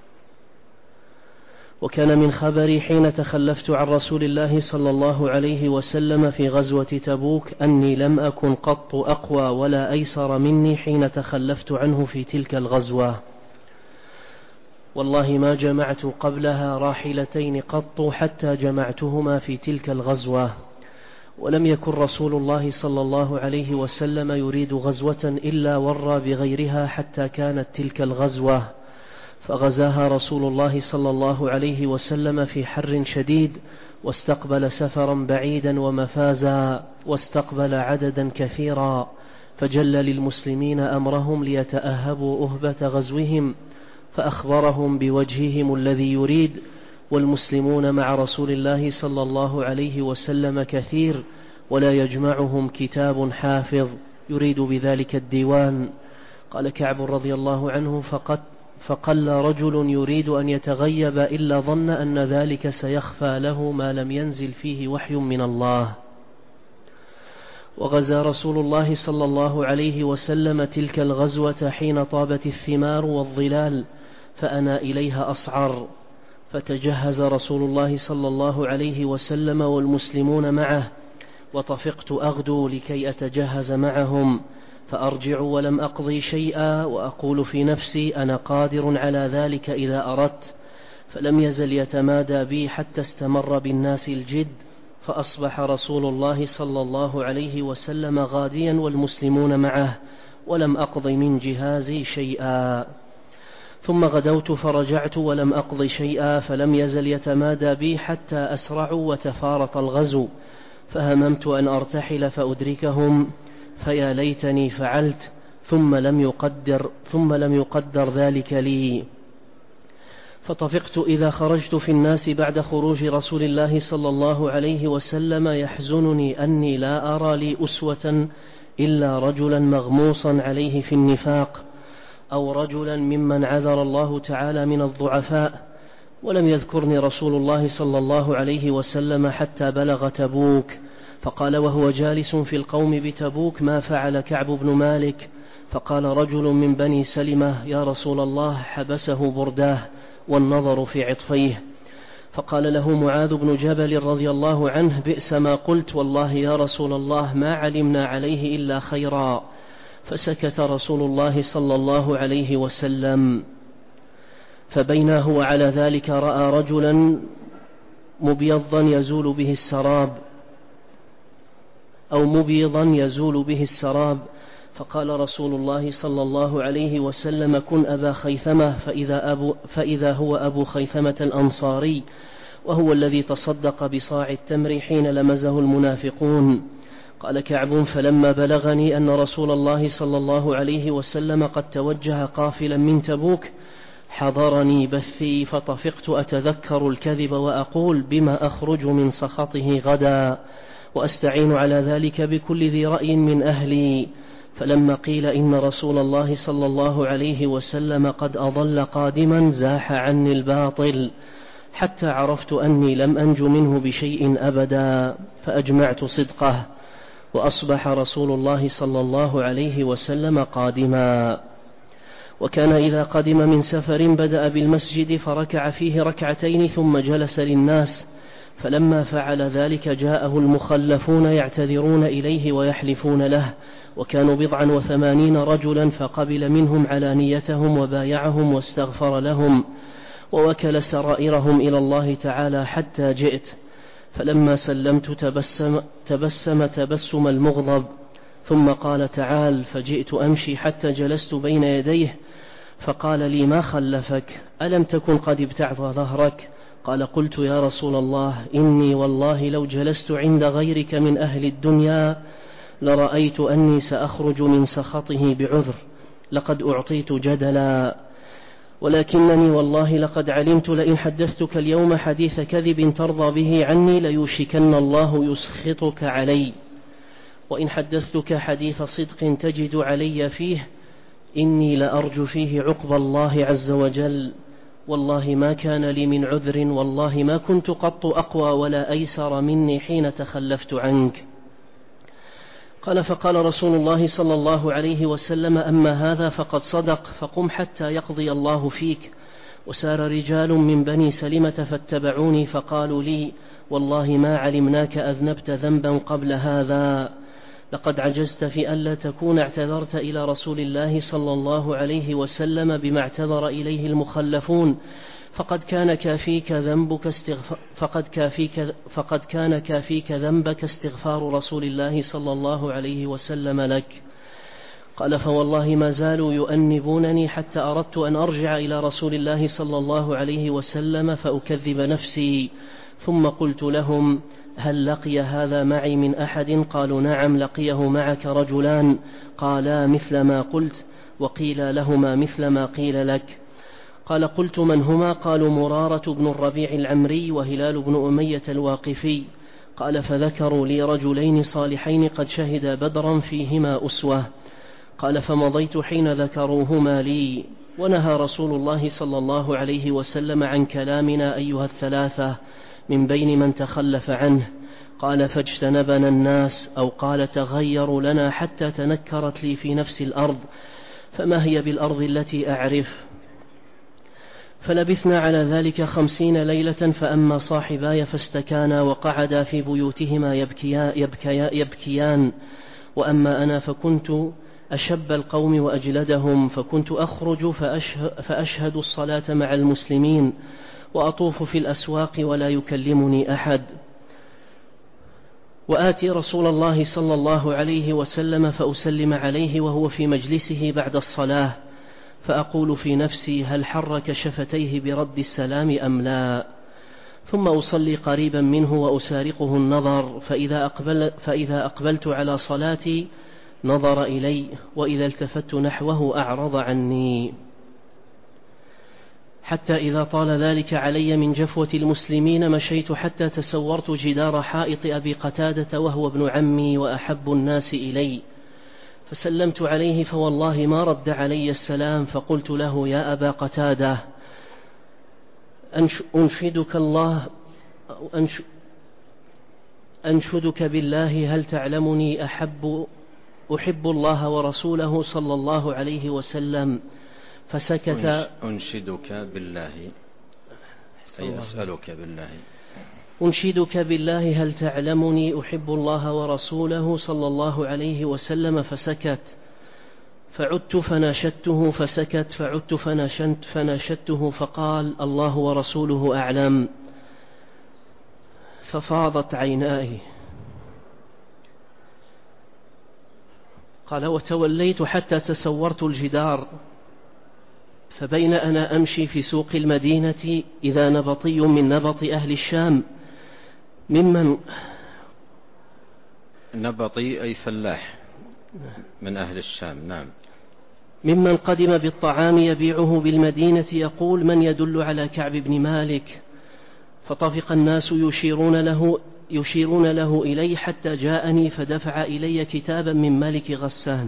[SPEAKER 1] وكان من خبري حين تخلفت عن رسول الله صلى الله عليه وسلم في غزوة تبوك أني لم أكن قط أقوى ولا أيسر مني حين تخلفت عنه في تلك الغزوة. والله ما جمعت قبلها راحلتين قط حتى جمعتهما في تلك الغزوة. ولم يكن رسول الله صلى الله عليه وسلم يريد غزوة إلا ورى بغيرها حتى كانت تلك الغزوة، فغزاها رسول الله صلى الله عليه وسلم في حر شديد، واستقبل سفرا بعيدا ومفازا، واستقبل عددا كثيرا، فجل للمسلمين أمرهم ليتأهبوا أهبة غزوهم، فأخبرهم بوجههم الذي يريد. والمسلمون مع رسول الله صلى الله عليه وسلم كثير، ولا يجمعهم كتاب حافظ يريد بذلك الديوان. قال كعب رضي الله عنه: فقد فقل رجل يريد أن يتغيب إلا ظن أن ذلك سيخفى له ما لم ينزل فيه وحي من الله. وغزا رسول الله صلى الله عليه وسلم تلك الغزوة حين طابت الثمار والظلال، فأنا إليها أصعر، فتجهز رسول الله صلى الله عليه وسلم والمسلمون معه، وطفقت أغدو لكي أتجهز معهم، فأرجع ولم أقضي شيئا، وأقول في نفسي: أنا قادر على ذلك إذا أردت. فلم يزل يتمادى بي حتى استمر بالناس الجد، فأصبح رسول الله صلى الله عليه وسلم غاديا والمسلمون معه، ولم أقض من جهازي شيئا. ثم غدوت فرجعت ولم أقض شيئا، فلم يزل يتمادى بي حتى أسرعوا وتفارط الغزو، فهممت أن أرتحل فأدركهم فيا ليتني فعلت ثم لم يقدر, ثم لم يقدر ذلك لي. فطفقت إذا خرجت في الناس بعد خروج رسول الله صلى الله عليه وسلم يحزنني أني لا أرى لي أسوة إلا رجلا مغموصا عليه في النفاق، أو رجلا ممن عذر الله تعالى من الضعفاء. ولم يذكرني رسول الله صلى الله عليه وسلم حتى بلغ تبوك، فقال وهو جالس في القوم بتبوك: ما فعل كعب بن مالك؟ فقال رجل من بني سلمة: يا رسول الله، حبسه برداه والنظر في عطفيه. فقال له معاذ بن جبل رضي الله عنه: بئس ما قلت، والله يا رسول الله ما علمنا عليه إلا خيرا. فسكت رسول الله صلى الله عليه وسلم. فبينا هو على ذلك رأى رجلا مبيضا يزول به السراب أو مبيضا يزول به السراب، فقال رسول الله صلى الله عليه وسلم: كن أبا خيثمة، فإذا, أبو فإذا هو أبو خيثمة الأنصاري، وهو الذي تصدق بصاع التمر حين لمزه المنافقون. قال كعب: فلما بلغني أن رسول الله صلى الله عليه وسلم قد توجه قافلا من تبوك حضرني بثي، فطفقت أتذكر الكذب وأقول: بما أخرج من سخطه غدا، وأستعين على ذلك بكل ذي رأي من أهلي. فلما قيل إن رسول الله صلى الله عليه وسلم قد أضل قادما زاح عني الباطل، حتى عرفت أني لم أنج منه بشيء أبدا، فأجمعت صدقه، وأصبح رسول الله صلى الله عليه وسلم قادما. وكان إذا قدم من سفر بدأ بالمسجد فركع فيه ركعتين ثم جلس للناس، فلما فعل ذلك جاءه المخلفون يعتذرون إليه ويحلفون له، وكانوا بضعا وثمانين رجلا، فقبل منهم علانيتهم وبايعهم واستغفر لهم، ووكل سرائرهم إلى الله تعالى حتى جئت. فلما سلمت تبسم, تبسم تبسم المغضب، ثم قال: تعال. فجئت أمشي حتى جلست بين يديه، فقال لي: ما خلفك؟ ألم تكن قد ابتعت ظهرك؟ قال: قلت يا رسول الله، إني والله لو جلست عند غيرك من أهل الدنيا لرأيت أني سأخرج من سخطه بعذر، لقد أعطيت جدلا، ولكنني والله لقد علمت لئن حدثتك اليوم حديث كذب ترضى به عني ليوشكن الله يسخطك علي، وإن حدثتك حديث صدق تجد علي فيه إني لأرجو فيه عقب الله عز وجل. والله ما كان لي من عذر، والله ما كنت قط أقوى ولا أيسر مني حين تخلفت عنك. قال: فقال رسول الله صلى الله عليه وسلم: أما هذا فقد صدق، فقم حتى يقضي الله فيك. وسار رجال من بني سلمة فاتبعوني فقالوا لي: والله ما علمناك أذنبت ذنبا قبل هذا، لقد عجزت في ألا تكون اعتذرت إلى رسول الله صلى الله عليه وسلم بما اعتذر إليه المخلفون، فقد كان كافيك ذنبك استغفار فقد كافيك فقد كان كافيك ذنبك استغفار رسول الله صلى الله عليه وسلم لك. قال: فوالله ما زالوا يؤنبونني حتى أردت أن أرجع إلى رسول الله صلى الله عليه وسلم فأكذب نفسي، ثم قلت لهم: هل لقي هذا معي من أحد؟ قالوا: نعم، لقيه معك رجلان قالا مثل ما قلت، وقيل لهما مثل ما قيل لك. قال: قلت: من هما؟ قالوا: مرارة بن الربيع العمري وهلال بن أمية الواقفي. قال: فذكروا لي رجلين صالحين قد شهدا بدرا فيهما أسوة. قال: فمضيت حين ذكروهما لي، ونهى رسول الله صلى الله عليه وسلم عن كلامنا أيها الثلاثة من بين من تخلف عنه. قال: فاجتنبنا الناس، أو قال: تغيروا لنا حتى تنكرت لي في نفس الأرض، فما هي بالأرض التي أعرف؟ فلبثنا على ذلك خمسين ليلة، فأما صاحباي فاستكانا وقعدا في بيوتهما يبكيا يبكيا يبكيان، وأما أنا فكنت أشب القوم وأجلدهم، فكنت أخرج فأشهد الصلاة مع المسلمين، وأطوف في الأسواق ولا يكلمني أحد، وآتي رسول الله صلى الله عليه وسلم فأسلم عليه وهو في مجلسه بعد الصلاة، فأقول في نفسي: هل حرك شفتيه برد السلام أم لا؟ ثم أصلي قريبا منه وأسارقه النظر، فإذا, أقبل فإذا أقبلت على صلاتي نظر إلي، وإذا التفت نحوه أعرض عني، حتى إذا طال ذلك علي من جفوة المسلمين مشيت حتى تسورت جدار حائط أبي قتادة وهو ابن عمي وأحب الناس إلي، فسلمت عليه فوالله ما رد علي السلام، فقلت له: يا أبا قتادة، أنشدك الله أنش أنشدك بالله هل تعلمني أحب أحب الله ورسوله صلى الله عليه وسلم؟ فسكت.
[SPEAKER 2] أنشدك بالله أي أسألك بالله
[SPEAKER 1] أنشدك بالله هل تعلمني أحب الله ورسوله صلى الله عليه وسلم؟ فسكت. فعدت فناشدته فسكت، فعدت فناشدت فناشدته فقال: الله ورسوله أعلم. ففاضت عيناي. قال: وتوليت حتى تسورت الجدار، فبين أنا أمشي في سوق المدينة إذا نبطي من نبط أهل الشام ممن
[SPEAKER 2] نبطي أي فلاح من أهل الشام، نعم،
[SPEAKER 1] ممن قدم بالطعام يبيعه بالمدينة يقول: من يدل على كعب بن مالك؟ فطفق الناس يشيرون له, يشيرون له إلي حتى جاءني فدفع إلي كتابا من مالك غسان.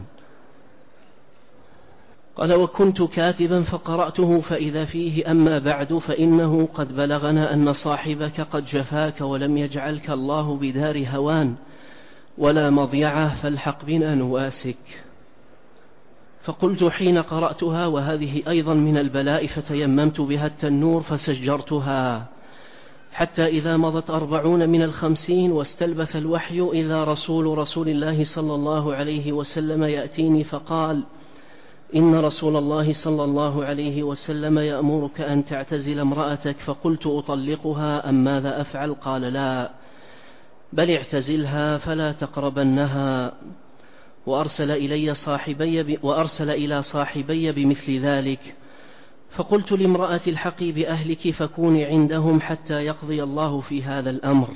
[SPEAKER 1] قال: وكنت كاتبا فقرأته فإذا فيه: أما بعد فإنه قد بلغنا أن صاحبك قد جفاك ولم يجعلك الله بدار هوان ولا مضيعة، فالحق بنا نواسك. فقلت حين قرأتها: وهذه أيضا من البلاء، فتيممت بها التنور فسجرتها، حتى إذا مضت أربعون من الخمسين واستلبث الوحي إذا رسول رسول الله صلى الله عليه وسلم يأتيني فقال: إن رسول الله صلى الله عليه وسلم يأمرك أن تعتزل امرأتك. فقلت: أطلقها أم ماذا أفعل؟ قال: لا، بل اعتزلها فلا تقربنها. وأرسل إلي صاحبي وأرسل إلى صاحبي بمثل ذلك. فقلت لامرأة: الحقي بأهلك فكوني عندهم حتى يقضي الله في هذا الأمر.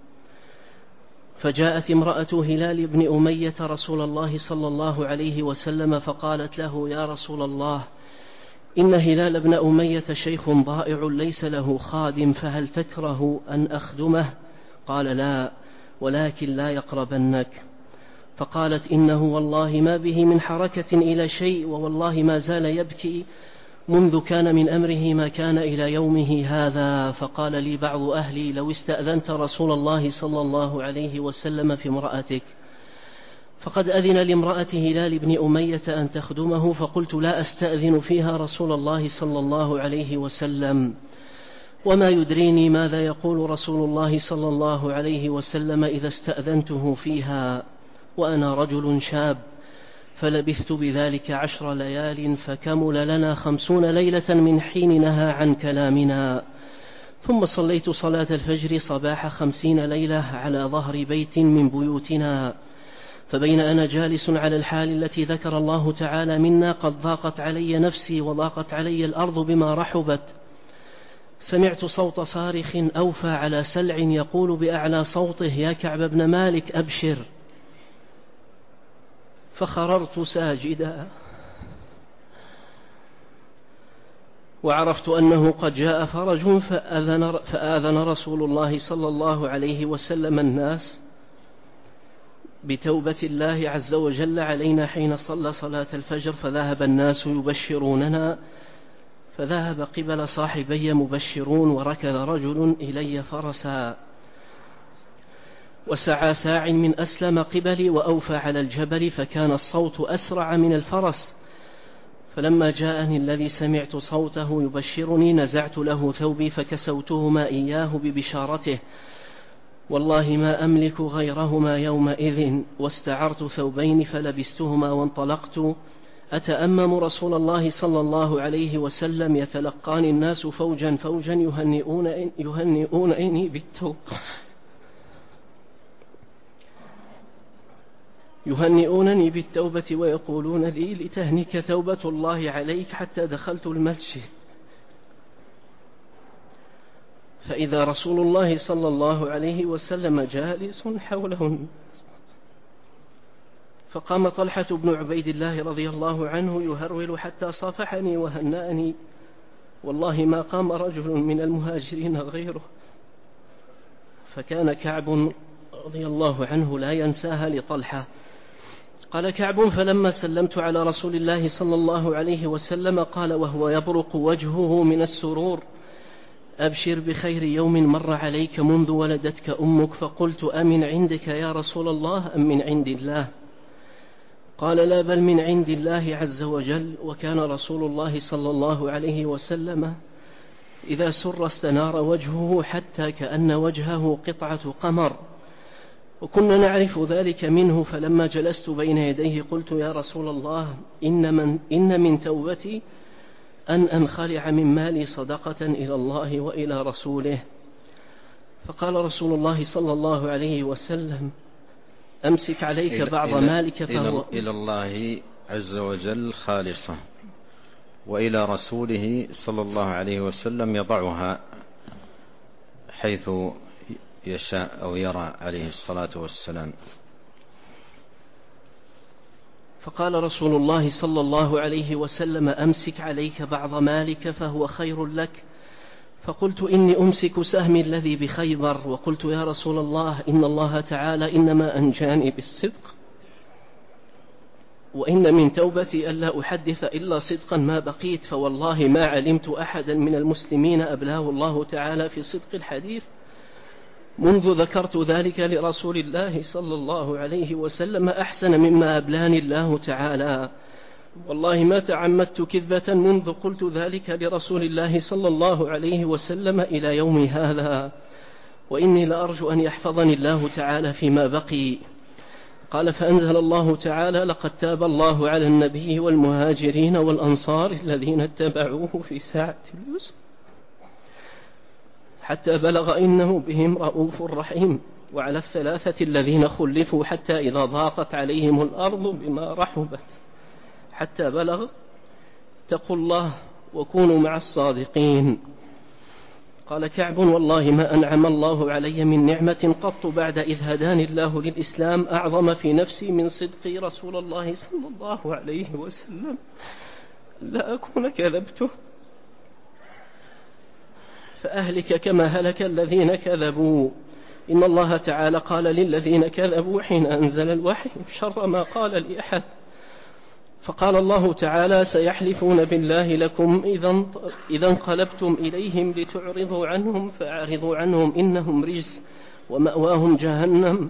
[SPEAKER 1] فجاءت امرأة هلال بن أمية رسول الله صلى الله عليه وسلم فقالت له: يا رسول الله، إن هلال بن أمية شيخ ضائع ليس له خادم، فهل تكره أن أخدمه؟ قال: لا، ولكن لا يقربنك. فقالت: إنه والله ما به من حركة إلى شيء، ووالله ما زال يبكي منذ كان من أمره ما كان إلى يومه هذا. فقال لي بعض أهلي: لو استأذنت رسول الله صلى الله عليه وسلم في امرأتك. فقد أذن لامرأة هلال بن أمية أن تخدمه، فقلت: لا أستأذن فيها رسول الله صلى الله عليه وسلم، وما يدريني ماذا يقول رسول الله صلى الله عليه وسلم إذا استأذنته فيها، وأنا رجل شاب. فلبثت بذلك عشر ليال، فكمل لنا خمسون ليلة من حين نهى عن كلامنا. ثم صليت صلاة الفجر صباح خمسين ليلة على ظهر بيت من بيوتنا، فبين أنا جالس على الحال التي ذكر الله تعالى منا قد ضاقت علي نفسي وضاقت علي الأرض بما رحبت، سمعت صوت صارخ أوفى على سلع يقول بأعلى صوته: يا كعب بن مالك أبشر. فخررت ساجدا، وعرفت أنه قد جاء فرج، فآذن, فآذن رسول الله صلى الله عليه وسلم الناس بتوبة الله عز وجل علينا حين صلى صلاة الفجر، فذهب الناس يبشروننا، فذهب قبل صاحبي مبشرون، وركض رجل إلي فرسا، وسعى ساع من أسلم قبلي وأوفى على الجبل، فكان الصوت أسرع من الفرس. فلما جاءني الذي سمعت صوته يبشرني نزعت له ثوبي فكسوتهما إياه ببشارته، والله ما أملك غيرهما يومئذ، واستعرت ثوبين فلبستهما وانطلقت أتأمم رسول الله صلى الله عليه وسلم، يتلقاني الناس فوجا فوجا يهنئون يهنئونني بالتوبة يهنئونني بالتوبة ويقولون لي: لتهنك توبة الله عليك، حتى دخلت المسجد فإذا رسول الله صلى الله عليه وسلم جالس حوله، فقام طلحة بن عبيد الله رضي الله عنه يهرول حتى صافحني وهنأني، والله ما قام رجل من المهاجرين غيره. فكان كعب رضي الله عنه لا ينساها لطلحة. قال كعب: فلما سلمت على رسول الله صلى الله عليه وسلم قال وهو يبرق وجهه من السرور: أبشر بخير يوم مر عليك منذ ولدتك أمك. فقلت: أمن عندك يا رسول الله أم من عند الله؟ قال: لا، بل من عند الله عز وجل. وكان رسول الله صلى الله عليه وسلم إذا سر استنار وجهه حتى كأن وجهه قطعة قمر، وكنا نعرف ذلك منه. فلما جلست بين يديه قلت: يا رسول الله، إن من, إن من توبتي أن أنخلع من مالي صدقة إلى الله وإلى رسوله. فقال رسول الله صلى الله عليه وسلم: أمسك عليك بعض
[SPEAKER 2] إلى
[SPEAKER 1] مالك فهو
[SPEAKER 2] إلى الله عز وجل خالصة، وإلى رسوله صلى الله عليه وسلم يضعها حيث يشاء أو يرى عليه الصلاة والسلام.
[SPEAKER 1] فقال رسول الله صلى الله عليه وسلم: أمسك عليك بعض مالك فهو خير لك. فقلت: إني أمسك سهمي الذي بخيبر. وقلت: يا رسول الله، إن الله تعالى إنما أنجاني بالصدق، وإن من توبتي ألا أحدث إلا صدقا ما بقيت، فوالله ما علمت أحدا من المسلمين أبلاه الله تعالى في صدق الحديث منذ ذكرت ذلك لرسول الله صلى الله عليه وسلم أحسن مما أبلاني الله تعالى. والله ما تعمدت كذبة منذ قلت ذلك لرسول الله صلى الله عليه وسلم إلى يوم هذا، وإني لأرجو أن يحفظني الله تعالى فيما بقي. قال: فأنزل الله تعالى: لقد تاب الله على النبي والمهاجرين والأنصار الذين اتبعوه في ساعة اليسر حتى بلغ إنه بهم رؤوف رحيم، وعلى الثلاثة الذين خلفوا حتى إذا ضاقت عليهم الأرض بما رحبت حتى بلغ اتقوا الله وكونوا مع الصادقين. قال كعب: والله ما أنعم الله علي من نعمة قط بعد إذ هداني الله للإسلام أعظم في نفسي من صدقي رسول الله صلى الله عليه وسلم لا أكون كذبته فأهلك كما هلك الذين كذبوا. إن الله تعالى قال للذين كذبوا حين أنزل الوحي شر ما قال لأحد. فقال الله تعالى: سيحلفون بالله لكم إذا انقلبتم إليهم لتعرضوا عنهم فأعرضوا عنهم إنهم رجس ومأواهم جهنم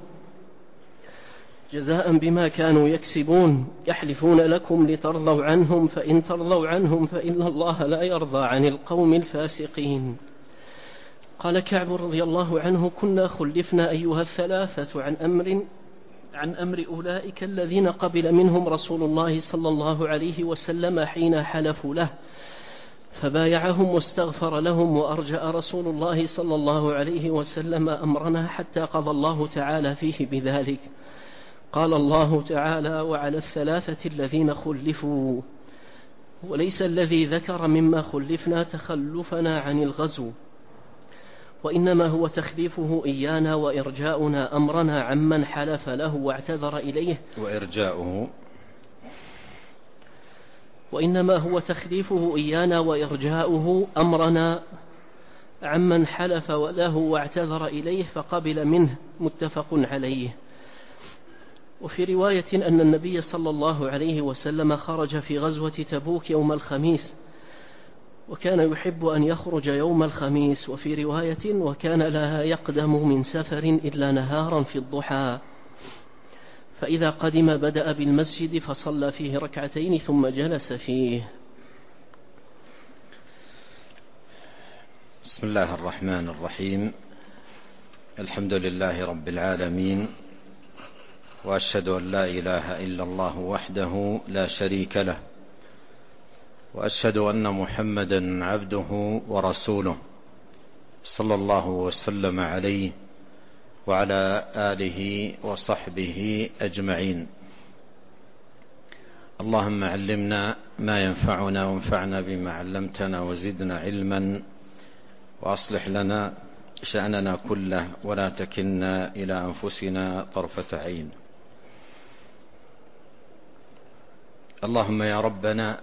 [SPEAKER 1] جزاء بما كانوا يكسبون. يحلفون لكم لترضوا عنهم فإن ترضوا عنهم فإن الله لا يرضى عن القوم الفاسقين. قال كعب رضي الله عنه: كنا خلفنا أيها الثلاثة عن أمر عن أمر أولئك الذين قبل منهم رسول الله صلى الله عليه وسلم حين حلفوا له، فبايعهم واستغفر لهم، وأرجأ رسول الله صلى الله عليه وسلم أمرنا حتى قضى الله تعالى فيه بذلك. قال الله تعالى: وعلى الثلاثة الذين خلفوا. وليس الذي ذكر مما خلفنا تخلفنا عن الغزو، وإنما هو تخليفه إيانا وإرجاؤنا أمرنا عمن حلف له واعتذر إليه
[SPEAKER 2] وإرجاؤه
[SPEAKER 1] وإنما هو تخليفه إيانا وإرجاؤه أمرنا عمن حلف له واعتذر إليه فقبل منه، متفق عليه. وفي رواية أن النبي صلى الله عليه وسلم خرج في غزوة تبوك يوم الخميس، وكان يحب أن يخرج يوم الخميس. وفي رواية: وكان لا يقدم من سفر إلا نهارا في الضحى، فإذا قدم بدأ بالمسجد فصلى فيه ركعتين ثم جلس فيه.
[SPEAKER 2] بسم الله الرحمن الرحيم. الحمد لله رب العالمين، وأشهد أن لا إله إلا الله وحده لا شريك له، وأشهد أن محمدا عبده ورسوله صلى الله وسلم عليه وعلى آله وصحبه أجمعين. اللهم علمنا ما ينفعنا وانفعنا بما علمتنا وزدنا علما وأصلح لنا شأننا كله ولا تكلنا إلى أنفسنا طرفة عين. اللهم يا ربنا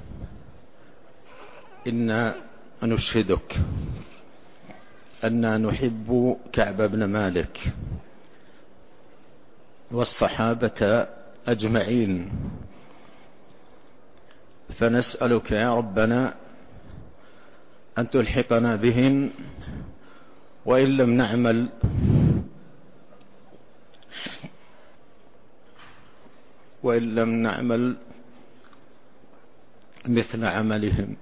[SPEAKER 2] إنا نشهدك أننا نحب كعب بن مالك والصحابة أجمعين، فنسألك يا ربنا أن تلحقنا بهم وإن لم نعمل وإن لم نعمل مثل عملهم.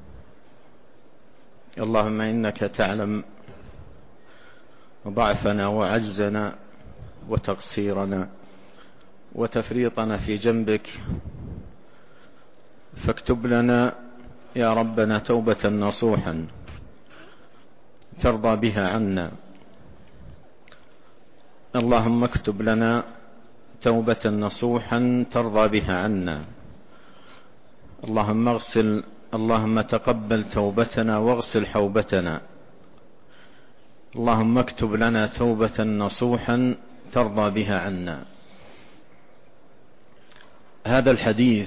[SPEAKER 2] اللهم إنك تعلم ضعفنا وعجزنا وتقصيرنا وتفريطنا في جنبك، فاكتب لنا يا ربنا توبة نصوحا ترضى بها عنا. اللهم اكتب لنا توبة نصوحا ترضى بها عنا. اللهم اغسل اللهم تقبل توبتنا واغسل حوبتنا. اللهم اكتب لنا توبة نصوحا ترضى بها عنا. هذا الحديث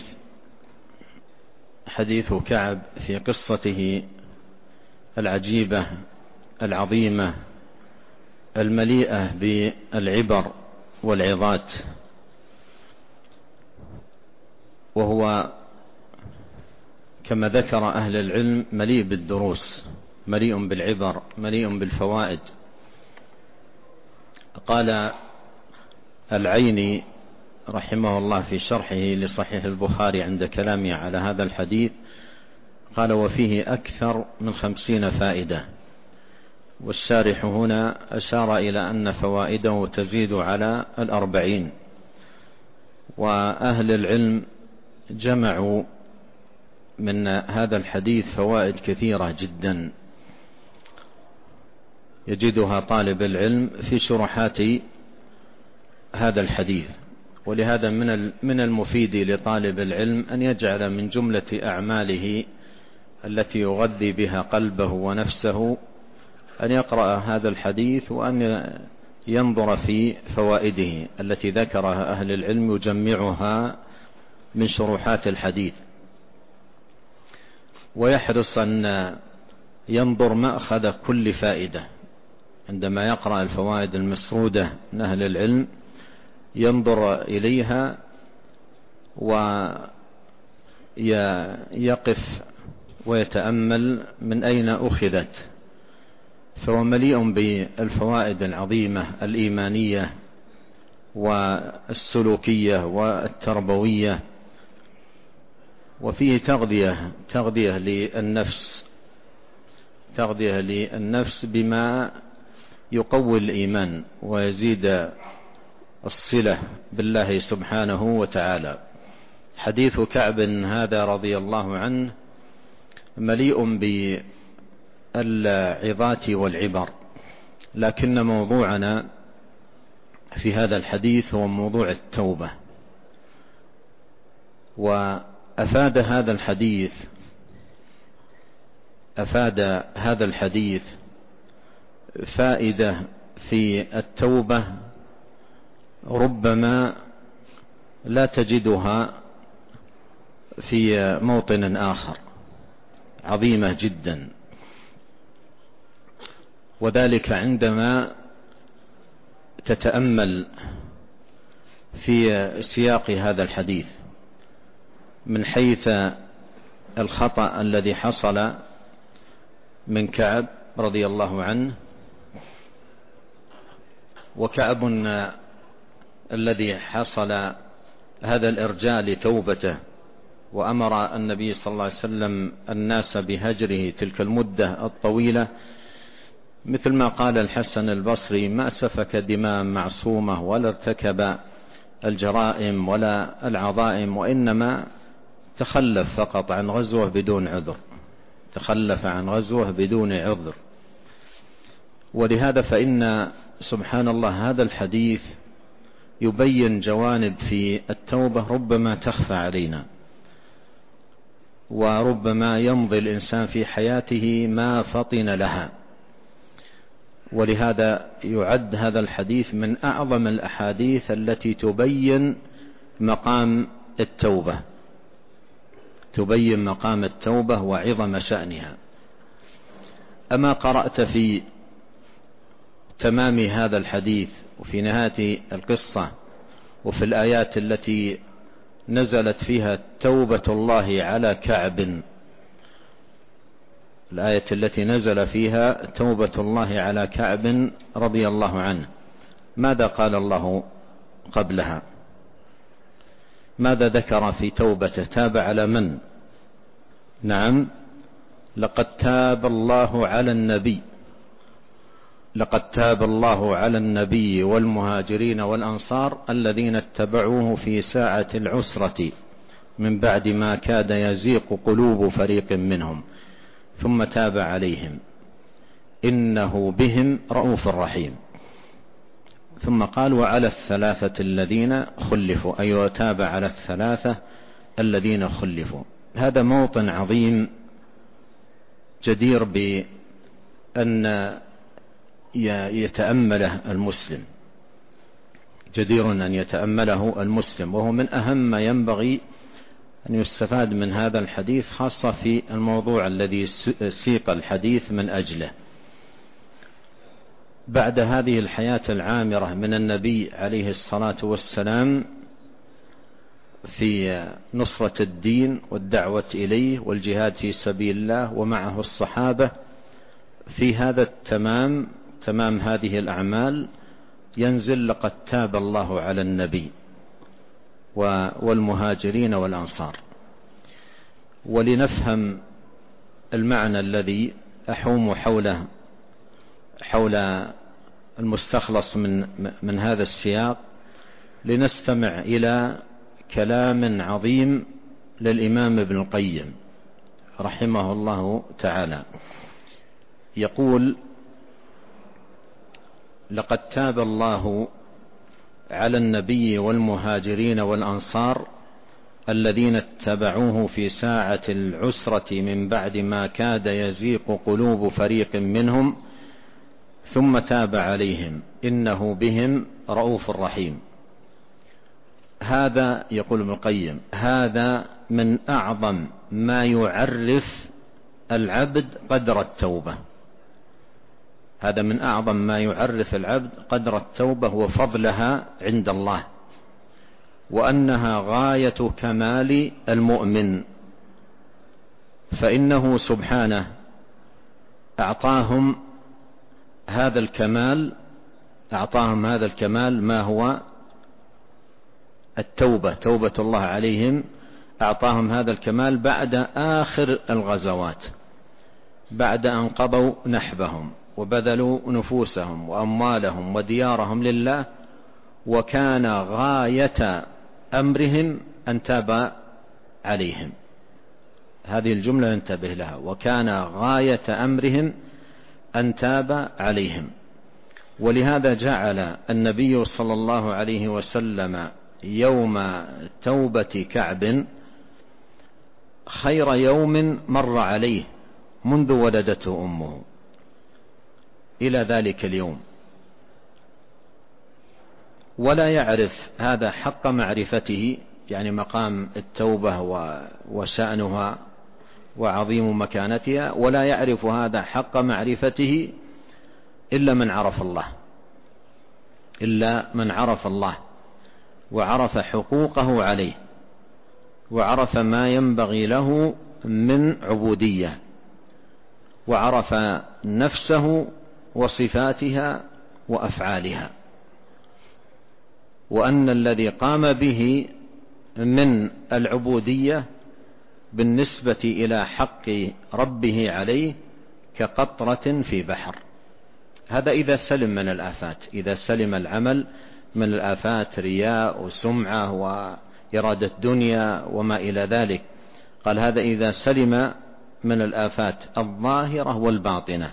[SPEAKER 2] حديث كعب في قصته العجيبة العظيمة المليئة بالعبر والعظات، وهو كما ذكر أهل العلم مليء بالدروس، مليء بالعبر، مليء بالفوائد. قال العيني رحمه الله في شرحه لصحيح البخاري عند كلامه على هذا الحديث، قال وفيه أكثر من خمسين فائدة، والشارح هنا أشار إلى أن فوائده تزيد على الأربعين. وأهل العلم جمعوا من هذا الحديث فوائد كثيرة جدا يجدها طالب العلم في شروحات هذا الحديث. ولهذا من من المفيد لطالب العلم أن يجعل من جملة أعماله التي يغذي بها قلبه ونفسه أن يقرأ هذا الحديث وأن ينظر في فوائده التي ذكرها أهل العلم يجمعها من شروحات الحديث، ويحرص أن ينظر مأخذ كل فائدة عندما يقرأ الفوائد المسرودة من أهل العلم، ينظر إليها ويقف ويتأمل من أين أخذت، فهو مليء بالفوائد العظيمة الإيمانية والسلوكية والتربوية، وفيه تغذية تغذية للنفس تغذية للنفس بما يقوي الإيمان ويزيد الصلة بالله سبحانه وتعالى. حديث كعب هذا رضي الله عنه مليء بالعظات والعبر، لكن موضوعنا في هذا الحديث هو موضوع التوبة. وأفاد هذا الحديث أفاد هذا الحديث فائدة في التوبة ربما لا تجدها في موطن آخر، عظيمة جدا، وذلك عندما تتأمل في سياق هذا الحديث من حيث الخطأ الذي حصل من كعب رضي الله عنه. وكعب الذي حصل هذا الإرجاء لتوبته وأمر النبي صلى الله عليه وسلم الناس بهجره تلك المدة الطويلة، مثل ما قال الحسن البصري: ما سفك دماء معصومة ولا ارتكب الجرائم ولا العظائم، وإنما تخلف فقط عن غزوة بدون عذر تخلف عن غزوة بدون عذر. ولهذا فإن سبحان الله هذا الحديث يبين جوانب في التوبة ربما تخفى علينا، وربما يمضي الإنسان في حياته ما فطن لها ولهذا يعد هذا الحديث من أعظم الأحاديث التي تبين مقام التوبة تبين مقام التوبة وعظم شأنها. أما قرأت في تمام هذا الحديث وفي نهاية القصة وفي الآيات التي نزلت فيها توبة الله على كعب، الآية التي نزل فيها توبة الله على كعب رضي الله عنه، ماذا قال الله قبلها؟ ماذا ذكر في توبته؟ تاب على من؟ نعم، لقد تاب الله على النبي لقد تاب الله على النبي والمهاجرين والأنصار الذين اتبعوه في ساعة العسرة من بعد ما كاد يزيق قلوب فريق منهم ثم تاب عليهم إنه بهم رؤوف رحيم. ثم قال وعلى الثلاثة الذين خلفوا، أي وتاب على الثلاثة الذين خلفوا. هذا موطن عظيم جدير بأن يتأمله المسلم جدير أن يتأمله المسلم وهو من أهم ما ينبغي أن يستفاد من هذا الحديث، خاصة في الموضوع الذي سيق الحديث من أجله. بعد هذه الحياة العامرة من النبي عليه الصلاة والسلام في نصرة الدين والدعوة إليه والجهاد في سبيل الله ومعه الصحابة، في هذا التمام تمام هذه الأعمال ينزل لقد تاب الله على النبي والمهاجرين والأنصار. ولنفهم المعنى الذي أحوم حوله حول المستخلص من من هذا السياق، لنستمع إلى كلام عظيم للإمام ابن القيم رحمه الله تعالى. يقول: لقد تاب الله على النبي والمهاجرين والأنصار الذين اتبعوه في ساعة العسرة من بعد ما كاد يزيق قلوب فريق منهم ثم تاب عليهم إنه بهم رؤوف رحيم. هذا يقول ابن القيم هذا من أعظم ما يعرف العبد قدر التوبة هذا من أعظم ما يعرف العبد قدر التوبة وفضلها عند الله، وأنها غاية كمال المؤمن، فإنه سبحانه أعطاهم هذا الكمال أعطاهم هذا الكمال ما هو التوبة، توبة الله عليهم. أعطاهم هذا الكمال بعد آخر الغزوات، بعد أن قضوا نحبهم وبذلوا نفوسهم وأموالهم وديارهم لله، وكان غاية أمرهم أن تاب عليهم. هذه الجملة انتبه لها: وكان غاية أمرهم أن تاب عليهم. ولهذا جعل النبي صلى الله عليه وسلم يوم توبة كعب خير يوم مر عليه منذ ولدته أمه إلى ذلك اليوم، ولا يعرف هذا حق معرفته، يعني مقام التوبة وشأنها وعظيم مكانتها، ولا يعرف هذا حق معرفته إلا من عرف الله إلا من عرف الله وعرف حقوقه عليه، وعرف ما ينبغي له من عبودية، وعرف نفسه وصفاتها وأفعالها، وأن الذي قام به من العبودية بالنسبة إلى حق ربه عليه كقطرة في بحر. هذا إذا سلم من الآفات، إذا سلم العمل من الآفات، رياء وسمعة وإرادة دنيا وما إلى ذلك. قال هذا إذا سلم من الآفات الظاهرة والباطنة.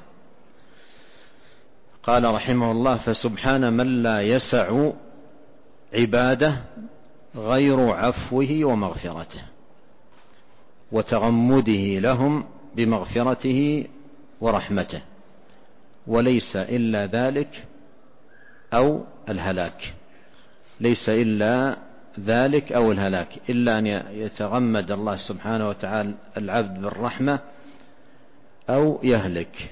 [SPEAKER 2] قال رحمه الله: فسبحان من لا يسع عباده غير عفوه ومغفرته وتغمده لهم بمغفرته ورحمته. وليس إلا ذلك أو الهلاك، ليس إلا ذلك أو الهلاك، إلا أن يتغمد الله سبحانه وتعالى العبد بالرحمة أو يهلك.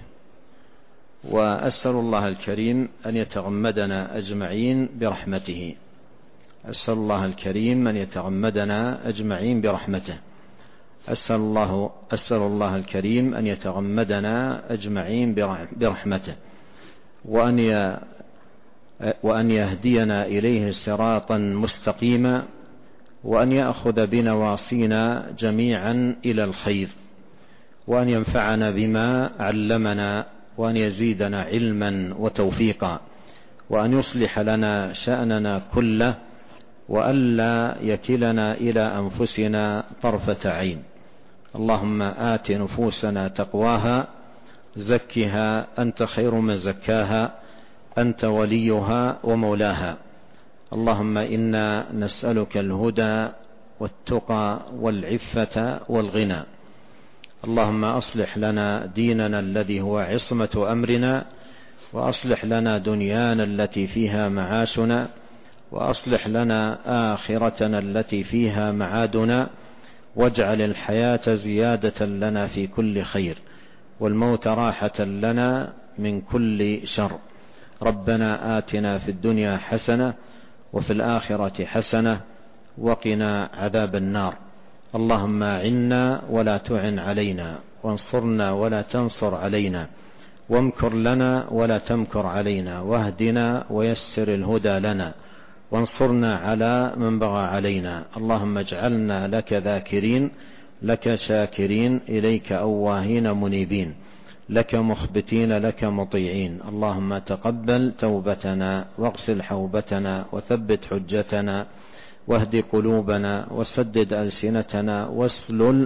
[SPEAKER 2] وأسأل الله الكريم أن يتغمدنا أجمعين برحمته، أسأل الله الكريم أن يتغمدنا أجمعين برحمته، أسأل الله, أسأل الله الكريم أن يتغمدنا أجمعين برحمته، وأن وأن يهدينا إليه صراطا مستقيما، وأن يأخذ بنواصينا جميعا إلى الخير، وأن ينفعنا بما علمنا، وأن يزيدنا علما وتوفيقا، وأن يصلح لنا شأننا كله، وألا يكلنا إلى أنفسنا طرفة عين. اللهم آت نفوسنا تقواها، زكها أنت خير من زكاها، أنت وليها ومولاها. اللهم إنا نسألك الهدى والتقى والعفة والغنى. اللهم أصلح لنا ديننا الذي هو عصمة أمرنا، وأصلح لنا دنيانا التي فيها معاشنا، وأصلح لنا آخرتنا التي فيها معادنا، واجعل الحياة زيادة لنا في كل خير، والموت راحة لنا من كل شر. ربنا آتنا في الدنيا حسنة وفي الآخرة حسنة وقنا عذاب النار. اللهم أعنا ولا تعن علينا، وانصرنا ولا تنصر علينا، وامكر لنا ولا تمكر علينا، واهدنا ويسر الهدى لنا، وانصرنا على من بغى علينا. اللهم اجعلنا لك ذاكرين، لك شاكرين، إليك أواهين منيبين، لك مخبتين، لك مطيعين. اللهم تقبل توبتنا، واغسل حوبتنا، وثبت حجتنا، واهد قلوبنا، وسدد ألسنتنا، واسلل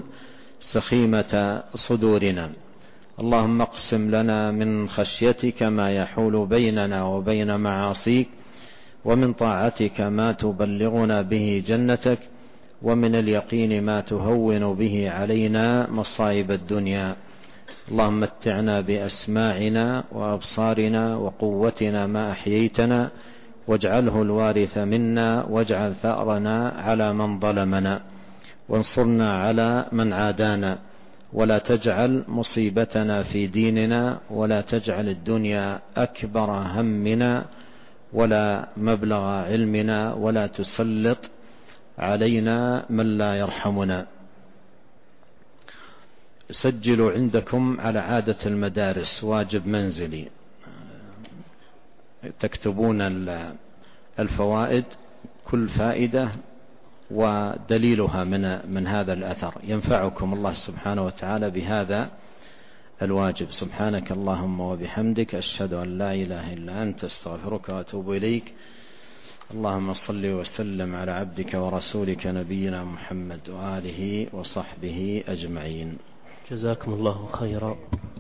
[SPEAKER 2] سخيمة صدورنا. اللهم اقسم لنا من خشيتك ما يحول بيننا وبين معاصيك، ومن طاعتك ما تبلغنا به جنتك، ومن اليقين ما تهون به علينا مصائب الدنيا. اللهم متعنا بأسماعنا وأبصارنا وقوتنا ما أحييتنا، واجعله الوارث منا، واجعل ثأرنا على من ظلمنا، وانصرنا على من عادانا، ولا تجعل مصيبتنا في ديننا، ولا تجعل الدنيا أكبر همنا ولا مبلغ علمنا، ولا تسلط علينا من لا يرحمنا. سجلوا عندكم على عادة المدارس واجب منزلي، تكتبون الفوائد، كل فائدة ودليلها من من هذا الأثر، ينفعكم الله سبحانه وتعالى بهذا الواجب. سبحانك اللهم وبحمدك، أشهد أن لا إله إلا أنت، استغفرك وأتوب إليك. اللهم صل وسلم على عبدك ورسولك نبينا محمد وآله وصحبه أجمعين.
[SPEAKER 1] جزاكم الله خيرا.